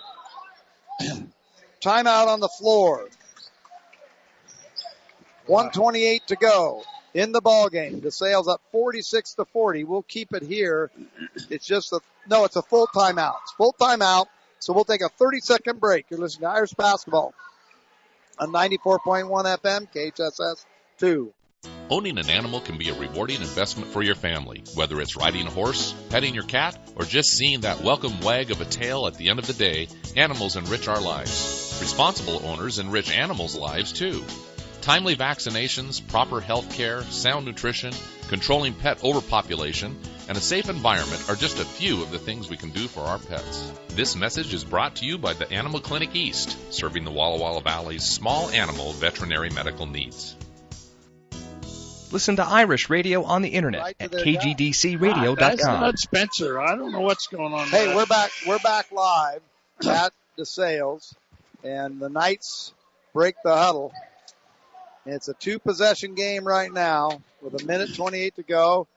Timeout on the floor. one twenty-eight to go in the ball game. DeSales up forty-six to forty. We'll keep it here. It's just a, no, it's a full timeout. It's full timeout. So we'll take a thirty second break. You're listening to Irish basketball on ninety-four point one F M, K H S S two. Owning an animal can be a rewarding investment for your family, whether it's riding a horse, petting your cat, or just seeing that welcome wag of a tail at the end of the day. Animals enrich our lives. Responsible owners enrich animals' lives too. Timely vaccinations, proper health care, sound nutrition, controlling pet overpopulation, and a safe environment are just a few of the things we can do for our pets. This message is brought to you by the Animal Clinic East, serving the Walla Walla Valley's small animal veterinary medical needs. Listen to Irish Radio on the internet Right at to their k g d c radio dot com. That's not Spencer. I don't know what's going on Hey, there. we're back. We're back live at DeSales, and the Knights break the huddle. It's a two-possession game right now with a minute twenty-eight to go,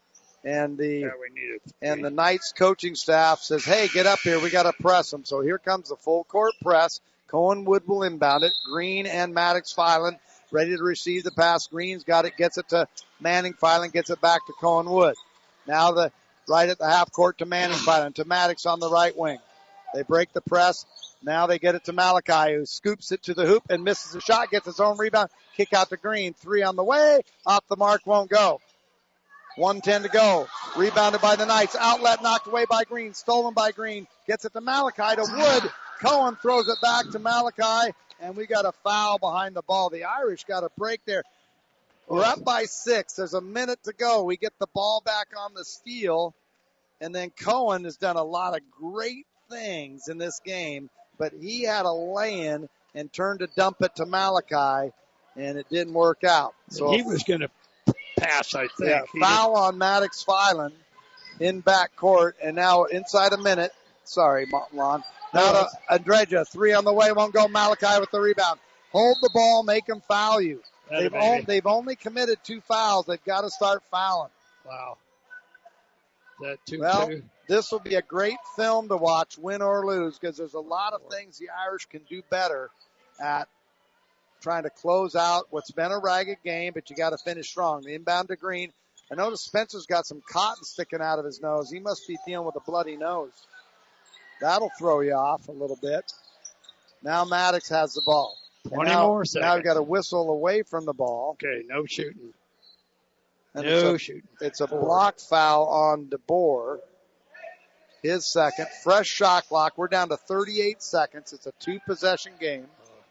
And the Yeah, we need it. and the Knights coaching staff says, hey, get up here. We got to press them. So here comes the full court press. Cohen Wood will inbound it. Green and Maddox Filan ready to receive the pass. Green's got it, gets it to Manning Filan, gets it back to Cohen Wood. Now the right at the half court to Manning Filan, to Maddox on the right wing. They break the press. Now they get it to Malachi, who scoops it to the hoop and misses a shot, gets his own rebound. Kick out to Green. Three on the way. Off the mark, won't go. one ten to go. Rebounded by the Knights. Outlet knocked away by Green. Stolen by Green. Gets it to Malachi, to Wood. Cohen throws it back to Malachi, and we got a foul behind the ball. The Irish got a break there. We're up by six. There's a minute to go. We get the ball back on the steal, and then Cohen has done a lot of great things in this game, but he had a lay-in and turned to dump it to Malachi, and it didn't work out. So he was going to pass, I think. Yeah, foul on Maddox Filan in back court, and now inside a minute. Sorry, Lon. Now to Andreja, three on the way, won't go. Malachi with the rebound. Hold the ball, make them foul you. They've, on, they've only committed two fouls. They've got to start fouling. Wow. Is that two, well, two? This will be a great film to watch, win or lose, because there's a lot of things the Irish can do better at trying to close out what's been a ragged game, but you got to finish strong. The inbound to Green. I notice Spencer's got some cotton sticking out of his nose. He must be dealing with a bloody nose. That'll throw you off a little bit. Now Maddox has the ball. twenty now, more seconds. Now we've got a whistle away from the ball. Okay, no shooting. And no it's a, shooting. It's a block foul on DeBoer. His second. Fresh shot clock. We're down to thirty-eight seconds. It's a two-possession game.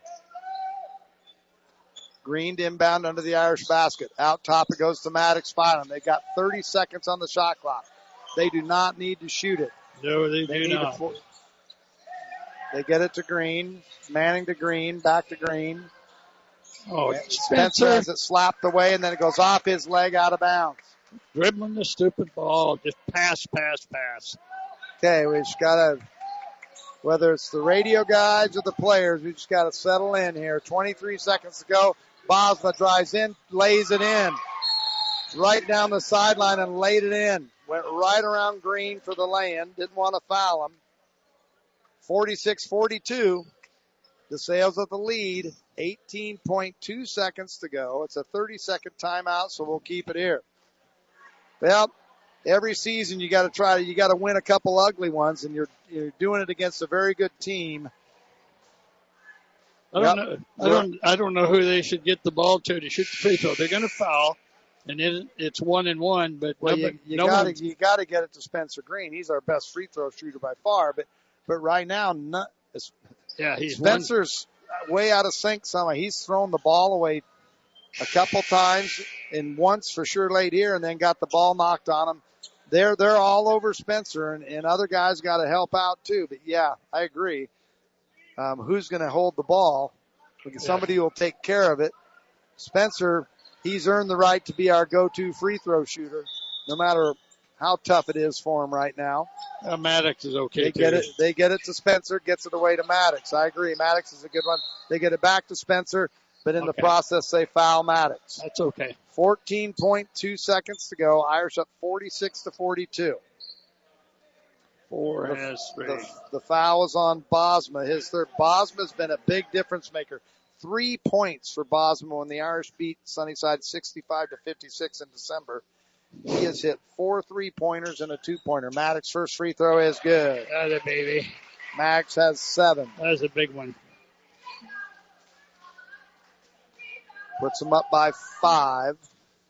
Green to inbound under the Irish basket. Out top it goes to Maddox Filan. They got thirty seconds on the shot clock. They do not need to shoot it. No, they, they do need not. To, they get it to Green. Manning to Green. Back to Green. Oh, Spencer. Spencer has it slapped away, and then it goes off his leg out of bounds. Dribbling the stupid ball. Just pass, pass, pass. Okay, we just got to, whether it's the radio guys or the players, we just got to settle in here. twenty-three seconds to go. Bosma drives in, lays it in. Right down the sideline and laid it in. Went right around Green for the lay-in. Didn't want to foul him. forty-six forty-two. DeSales at the lead. eighteen point two seconds to go. It's a thirty-second timeout, so we'll keep it here. Well, every season you got to try to, you got to win a couple ugly ones, and you're you're doing it against a very good team. I don't yep. know. I don't. I don't know who they should get the ball to to shoot the free throw. They're going to foul, and then it's one and one. But well, nobody, you, you no got to you got to get it to Spencer Green. He's our best free throw shooter by far. But but right now, not, yeah, he's Spencer's one. way out of sync. Somehow he's thrown the ball away a couple times, and once for sure late here, and then got the ball knocked on him. They're they're all over Spencer, and, and other guys got to help out too. But yeah, I agree. Um, who's going to hold the ball? Because yeah. somebody will take care of it. Spencer, he's earned the right to be our go-to free throw shooter, no matter how tough it is for him right now. Uh, Maddox is okay. They too. get it. They get it to Spencer, gets it away to Maddox. I agree. Maddox is a good one. They get it back to Spencer, but in okay. the process, they foul Maddox. That's okay. fourteen point two seconds to go. Irish up forty-six to forty-two. Four the, has three. The, the foul is on Bosma. His third. Bosma's been a big difference maker. Three points for Bosma when the Irish beat Sunnyside sixty-five to fifty-six in December. He has hit four three-pointers and a two-pointer. Maddox's first free throw is good. That's a baby. Max has seven. That's a big one. Puts him up by five.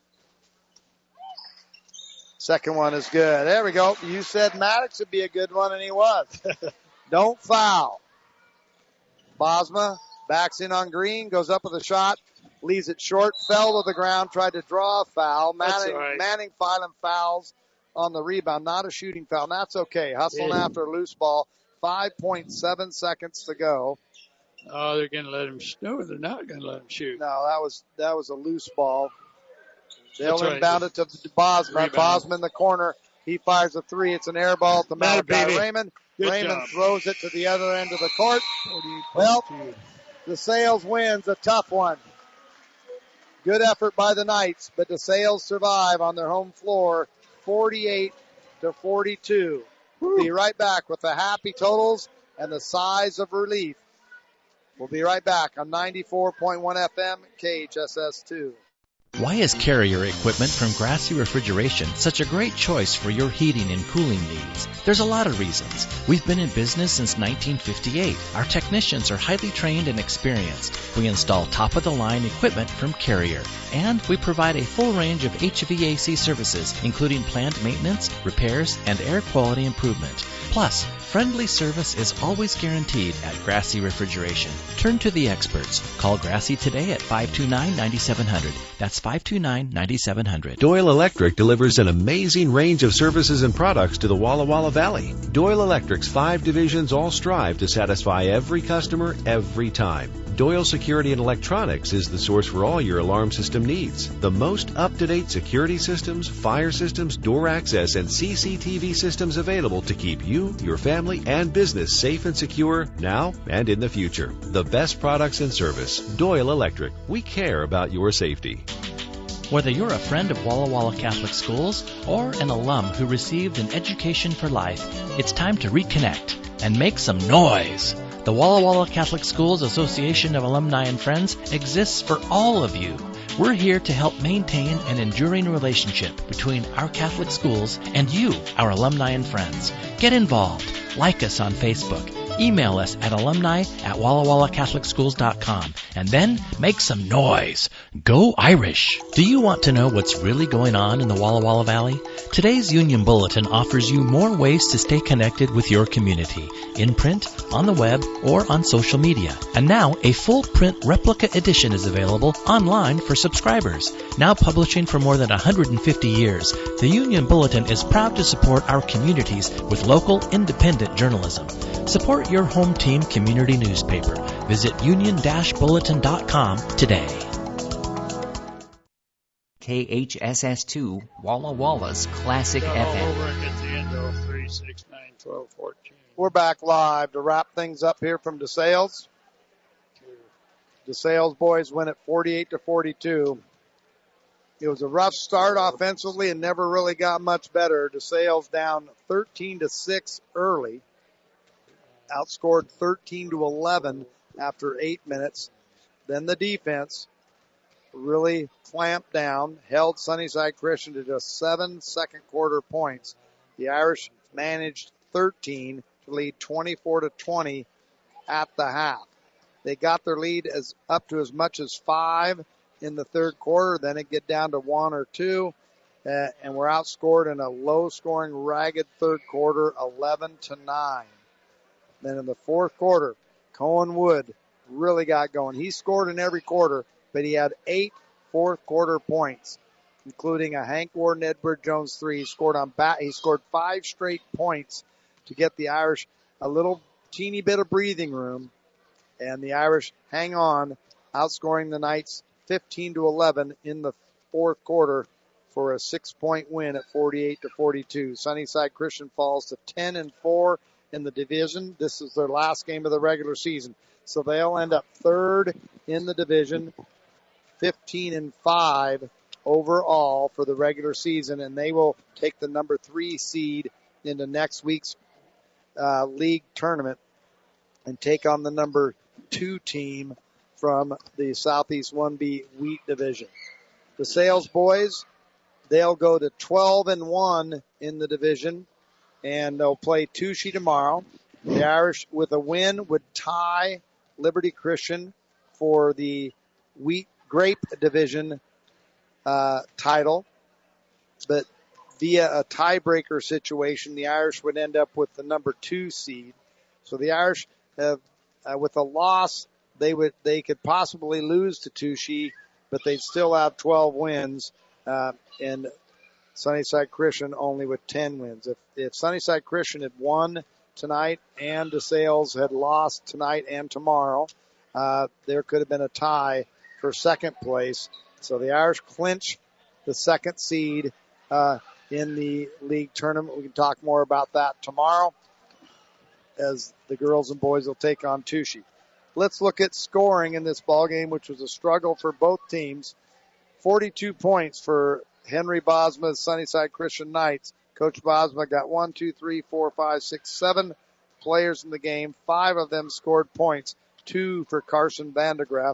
Second one is good. There we go. You said Maddox would be a good one, and he was. Don't foul. Bosma backs in on Green, goes up with a shot, leaves it short, fell to the ground, tried to draw a foul. Manning, right. Manning Filan fouls on the rebound, not a shooting foul. And that's okay. Hustling yeah. after a loose ball. five point seven seconds to go. Oh, they're going to let him. No, they're not going to let him shoot. No, that was that was a loose ball. They'll That's inbound right. it to Bosma. Rebound. Bosma in the corner. He fires a three. It's an air ball to Matter, Malachi baby. Raymond. Good Raymond job. throws it to the other end of the court. Well, DeSales wins a tough one. Good effort by the Knights, but DeSales survive on their home floor, forty-eight to forty-two. We'll be right back with the happy totals and the sighs of relief. We'll be right back on ninety-four point one F M, K H S S two. Why is Carrier equipment from Grassy Refrigeration such a great choice for your heating and cooling needs? There's a lot of reasons. We've been in business since nineteen fifty-eight. Our technicians are highly trained and experienced. We install top-of-the-line equipment from Carrier. And we provide a full range of H V A C services, including planned maintenance, repairs, and air quality improvement. Plus, friendly service is always guaranteed at Grassy Refrigeration. Turn to the experts. Call Grassy today at five two nine, nine seven zero zero. That's five two nine, nine seven zero zero. Doyle Electric delivers an amazing range of services and products to the Walla Walla Valley. Doyle Electric's five divisions all strive to satisfy every customer every time. Doyle Security and Electronics is the source for all your alarm system needs. The most up-to-date security systems, fire systems, door access, and C C T V systems available to keep you, your family, and business safe and secure now and in the future. The best products and service. Doyle Electric. We care about your safety. Whether you're a friend of Walla Walla Catholic Schools or an alum who received an education for life, it's time to reconnect and make some noise. The Walla Walla Catholic Schools Association of Alumni and Friends exists for all of you. We're here to help maintain an enduring relationship between our Catholic schools and you, our alumni and friends. Get involved. Like us on Facebook. Email us at alumni at walla walla catholic schools dot com and then make some noise. Go Irish! Do you want to know what's really going on in the Walla Walla Valley? Today's Union Bulletin offers you more ways to stay connected with your community, in print, on the web, or on social media. And now a full print replica edition is available online for subscribers. Now publishing for more than one hundred fifty years, the Union Bulletin is proud to support our communities with local independent journalism. Support your home team community newspaper. Visit union dash bulletin dot com today. K H S S two, Walla Walla's Classic Go F M. over and get the end of three, six, nine, twelve, fourteen. We're back live to wrap things up here from DeSales. DeSales boys win at forty-eight to forty-two. It was a rough start offensively and never really got much better. DeSales down thirteen to six early. Outscored thirteen to eleven after eight minutes. Then the defense really clamped down, held Sunnyside Christian to just seven second quarter points. The Irish managed thirteen to lead twenty-four to twenty at the half. They got their lead as up to as much as five in the third quarter. Then it get down to one or two, uh, and we're outscored in a low-scoring, ragged third quarter, eleven to nine. Then in the fourth quarter, Cohen Wood really got going. He scored in every quarter, but he had eight fourth quarter points, including a Hank Warden Edward Jones three. He scored on bat. He scored five straight points to get the Irish a little teeny bit of breathing room, and the Irish hang on, outscoring the Knights fifteen to eleven in the fourth quarter for a six-point win at forty-eight to forty-two. Sunnyside Christian falls to ten and four in the division. This is their last game of the regular season, so they'll end up third in the division, fifteen and five overall for the regular season, and they will take the number three seed into next week's uh, league tournament and take on the number two team from the Southeast one B Wheat division. The Sales boys, they'll go to twelve and one in the division, and they'll play Touchy tomorrow. The Irish, with a win, would tie Liberty Christian for the Wheat Grape division uh, title, but via a tiebreaker situation, the Irish would end up with the number two seed. So the Irish have, uh, with a loss, they would they could possibly lose to Touchy, but they'd still have twelve wins, uh, and Sunnyside Christian only with ten wins. If if Sunnyside Christian had won tonight and DeSales had lost tonight and tomorrow, uh, there could have been a tie for second place. So the Irish clinch the second seed uh, in the league tournament. We can talk more about that tomorrow as the girls and boys will take on Touchy. Let's look at scoring in this ballgame, which was a struggle for both teams. forty-two points for Henry Bosma, Sunnyside Christian Knights. Coach Bosma got one, two, three, four, five, six, seven players in the game. Five of them scored points. Two for Carson Vandegraaff.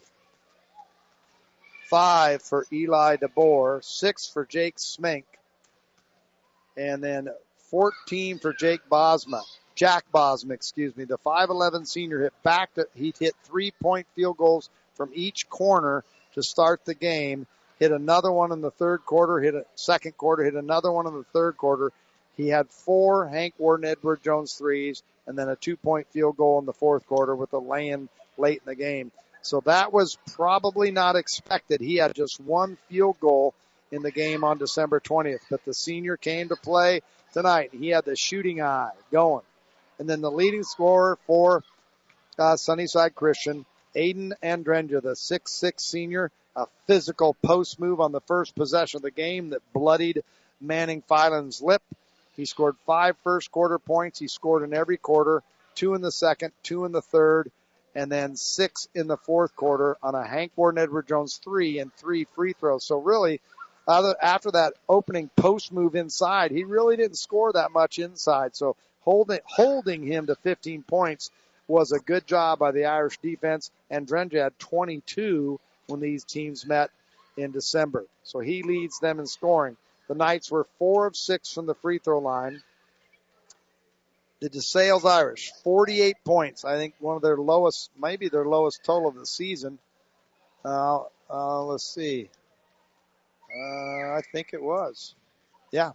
Five for Eli DeBoer. Six for Jake Smink. And then fourteen for Jake Bosma. Jack Bosma, excuse me. The five eleven senior hit back to, he hit three-point field goals from each corner to start the game. Hit another one in the third quarter, hit a second quarter, hit another one in the third quarter. He had four Hank Warden Edward Jones threes and then a two-point field goal in the fourth quarter with a lay-in late in the game. So that was probably not expected. He had just one field goal in the game on December twentieth, but the senior came to play tonight. He had the shooting eye going. And then the leading scorer for uh, Sunnyside Christian, Aiden Andrenja, the six six senior, a physical post move on the first possession of the game that bloodied Manning Filan's lip. He scored five first quarter points. He scored in every quarter, two in the second, two in the third, and then six in the fourth quarter on a Hank Warden Edward Jones three and three free throws. So really, other, after that opening post move inside, he really didn't score that much inside. So holding, holding him to fifteen points was a good job by the Irish defense. And Andrenja had twenty-two when these teams met in December. So he leads them in scoring. The Knights were four of six from the free throw line. The DeSales Irish, forty-eight points. I think one of their lowest, maybe their lowest total of the season. Uh, uh, let's see. Uh, I think it was. Yeah.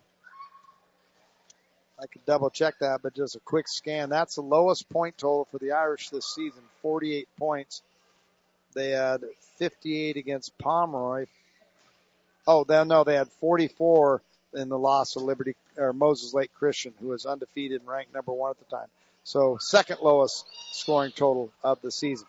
I could double check that, but just a quick scan. That's the lowest point total for the Irish this season, forty-eight points. They had fifty-eight against Pomeroy. Oh, they, no, they had forty-four in the loss of Liberty or Moses Lake Christian, who was undefeated and ranked number one at the time. So second lowest scoring total of the season.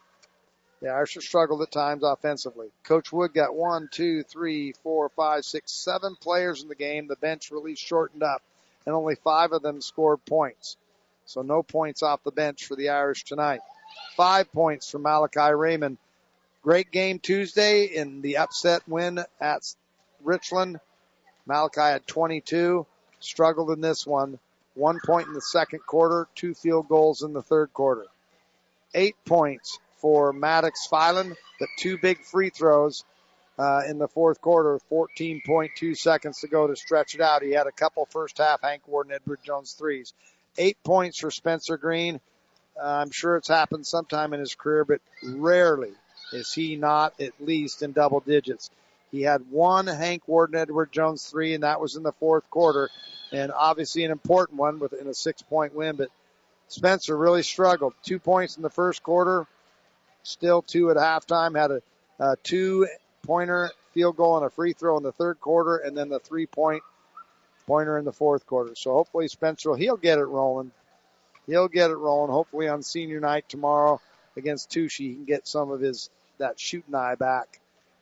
The Irish have struggled at times offensively. Coach Wood got one, two, three, four, five, six, seven players in the game. The bench really shortened up, and only five of them scored points. So no points off the bench for the Irish tonight. Five points for Malachi Raymond. Great game Tuesday in the upset win at Richland. Malachi had twenty-two, struggled in this one. One point in the second quarter, two field goals in the third quarter. Eight points for Maddox Filan, but two big free throws uh, in the fourth quarter, fourteen point two seconds to go to stretch it out. He had a couple first half Hank Warden Edward Jones threes. Eight points for Spencer Green. Uh, I'm sure it's happened sometime in his career, but rarely is he not at least in double digits. He had one Hank Warden Edward Jones three, and that was in the fourth quarter, and obviously an important one within a six-point win. But Spencer really struggled. Two points in the first quarter, still two at halftime. Had a, a two-pointer field goal and a free throw in the third quarter, and then the three-point pointer in the fourth quarter. So hopefully Spencer, he'll get it rolling. He'll get it rolling. Hopefully on senior night tomorrow against Touchy, he can get some of his that shooting eye back.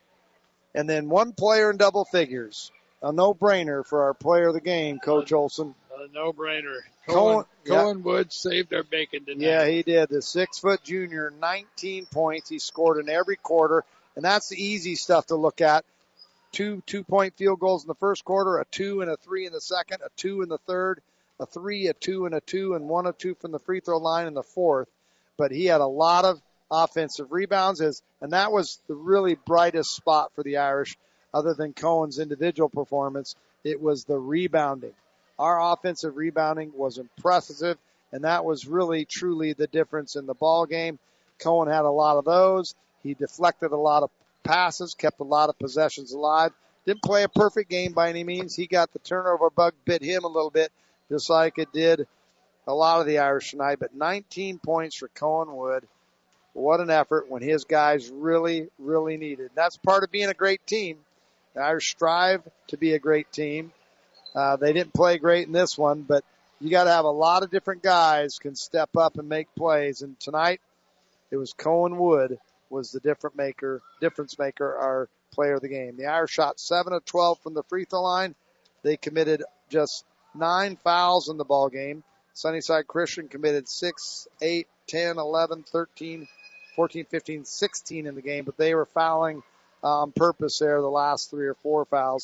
And then one player in double figures. A no-brainer for our player of the game, Coach Olson. A no-brainer. Cohen, Cohen, Cohen yeah. Woods saved our bacon tonight. Yeah, he did. The six-foot junior, nineteen points. He scored in every quarter. And that's the easy stuff to look at. Two two-point field goals in the first quarter, a two and a three in the second, a two in the third, a three, a two, and a two, and one or two from the free throw line in the fourth. But he had a lot of offensive rebounds, as, and that was the really brightest spot for the Irish, other than Cohen's individual performance. It was the rebounding. Our offensive rebounding was impressive, and that was really, truly the difference in the ball game. Cohen had a lot of those. He deflected a lot of passes, kept a lot of possessions alive. Didn't play a perfect game by any means. He got the turnover bug, bit him a little bit, just like it did a lot of the Irish tonight. But nineteen points for Cohen Wood. What an effort when his guys really, really needed. That's part of being a great team. The Irish strive to be a great team. Uh, they didn't play great in this one, but you got to have a lot of different guys can step up and make plays. And tonight, it was Cohen Wood was the different maker, difference maker, our player of the game. The Irish shot seven of twelve from the free throw line. They committed just nine fouls in the ball game. Sunnyside Christian committed six, eight, ten, eleven, thirteen, fourteen, fifteen, sixteen in the game, but they were fouling uh, on purpose there, the last three or four fouls.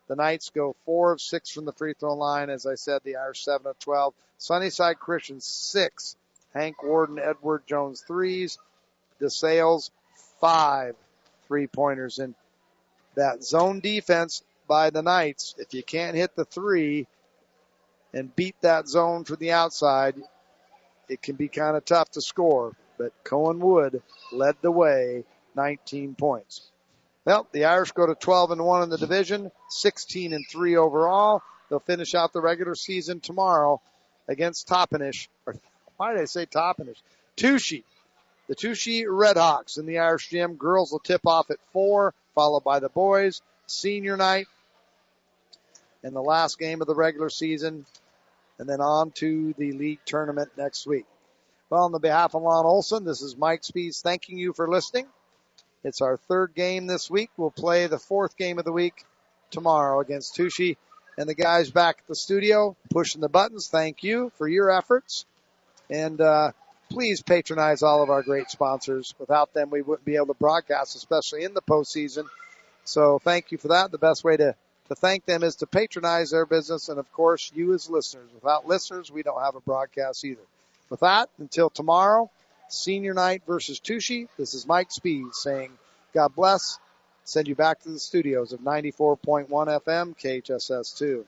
The Knights go four of six from the free throw line. As I said, the Irish seven of twelve. Sunnyside Christian six. Hank Warden, Edward Jones threes. DeSales five three-pointers. And that zone defense by the Knights, if you can't hit the three and beat that zone from the outside, it can be kind of tough to score. But Cohen Wood led the way, nineteen points. Well, the Irish go to twelve and one in the division, sixteen and three overall. They'll finish out the regular season tomorrow against Toppenish. Or why did I say Toppenish? Touchy. The Touchy Redhawks in the Irish gym. Girls will tip off at four, followed by the boys. Senior night and the last game of the regular season, and then on to the league tournament next week. Well, on the behalf of Lon Olson, this is Mike Spees thanking you for listening. It's our third game this week. We'll play the fourth game of the week tomorrow against Touchy. And the guys back at the studio pushing the buttons, thank you for your efforts. And uh, please patronize all of our great sponsors. Without them, we wouldn't be able to broadcast, especially in the postseason. So thank you for that. The best way to, to thank them is to patronize their business. And, of course, you as listeners. Without listeners, we don't have a broadcast either. With that, until tomorrow, senior night versus Touchy, this is Mike Speed saying God bless. Send you back to the studios of ninety-four point one F M, K H S S two.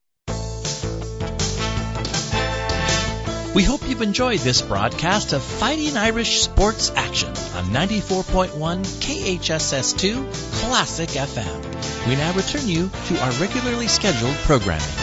We hope you've enjoyed this broadcast of Fighting Irish Sports Action on ninety-four point one K H S S two Classic F M. We now return you to our regularly scheduled programming.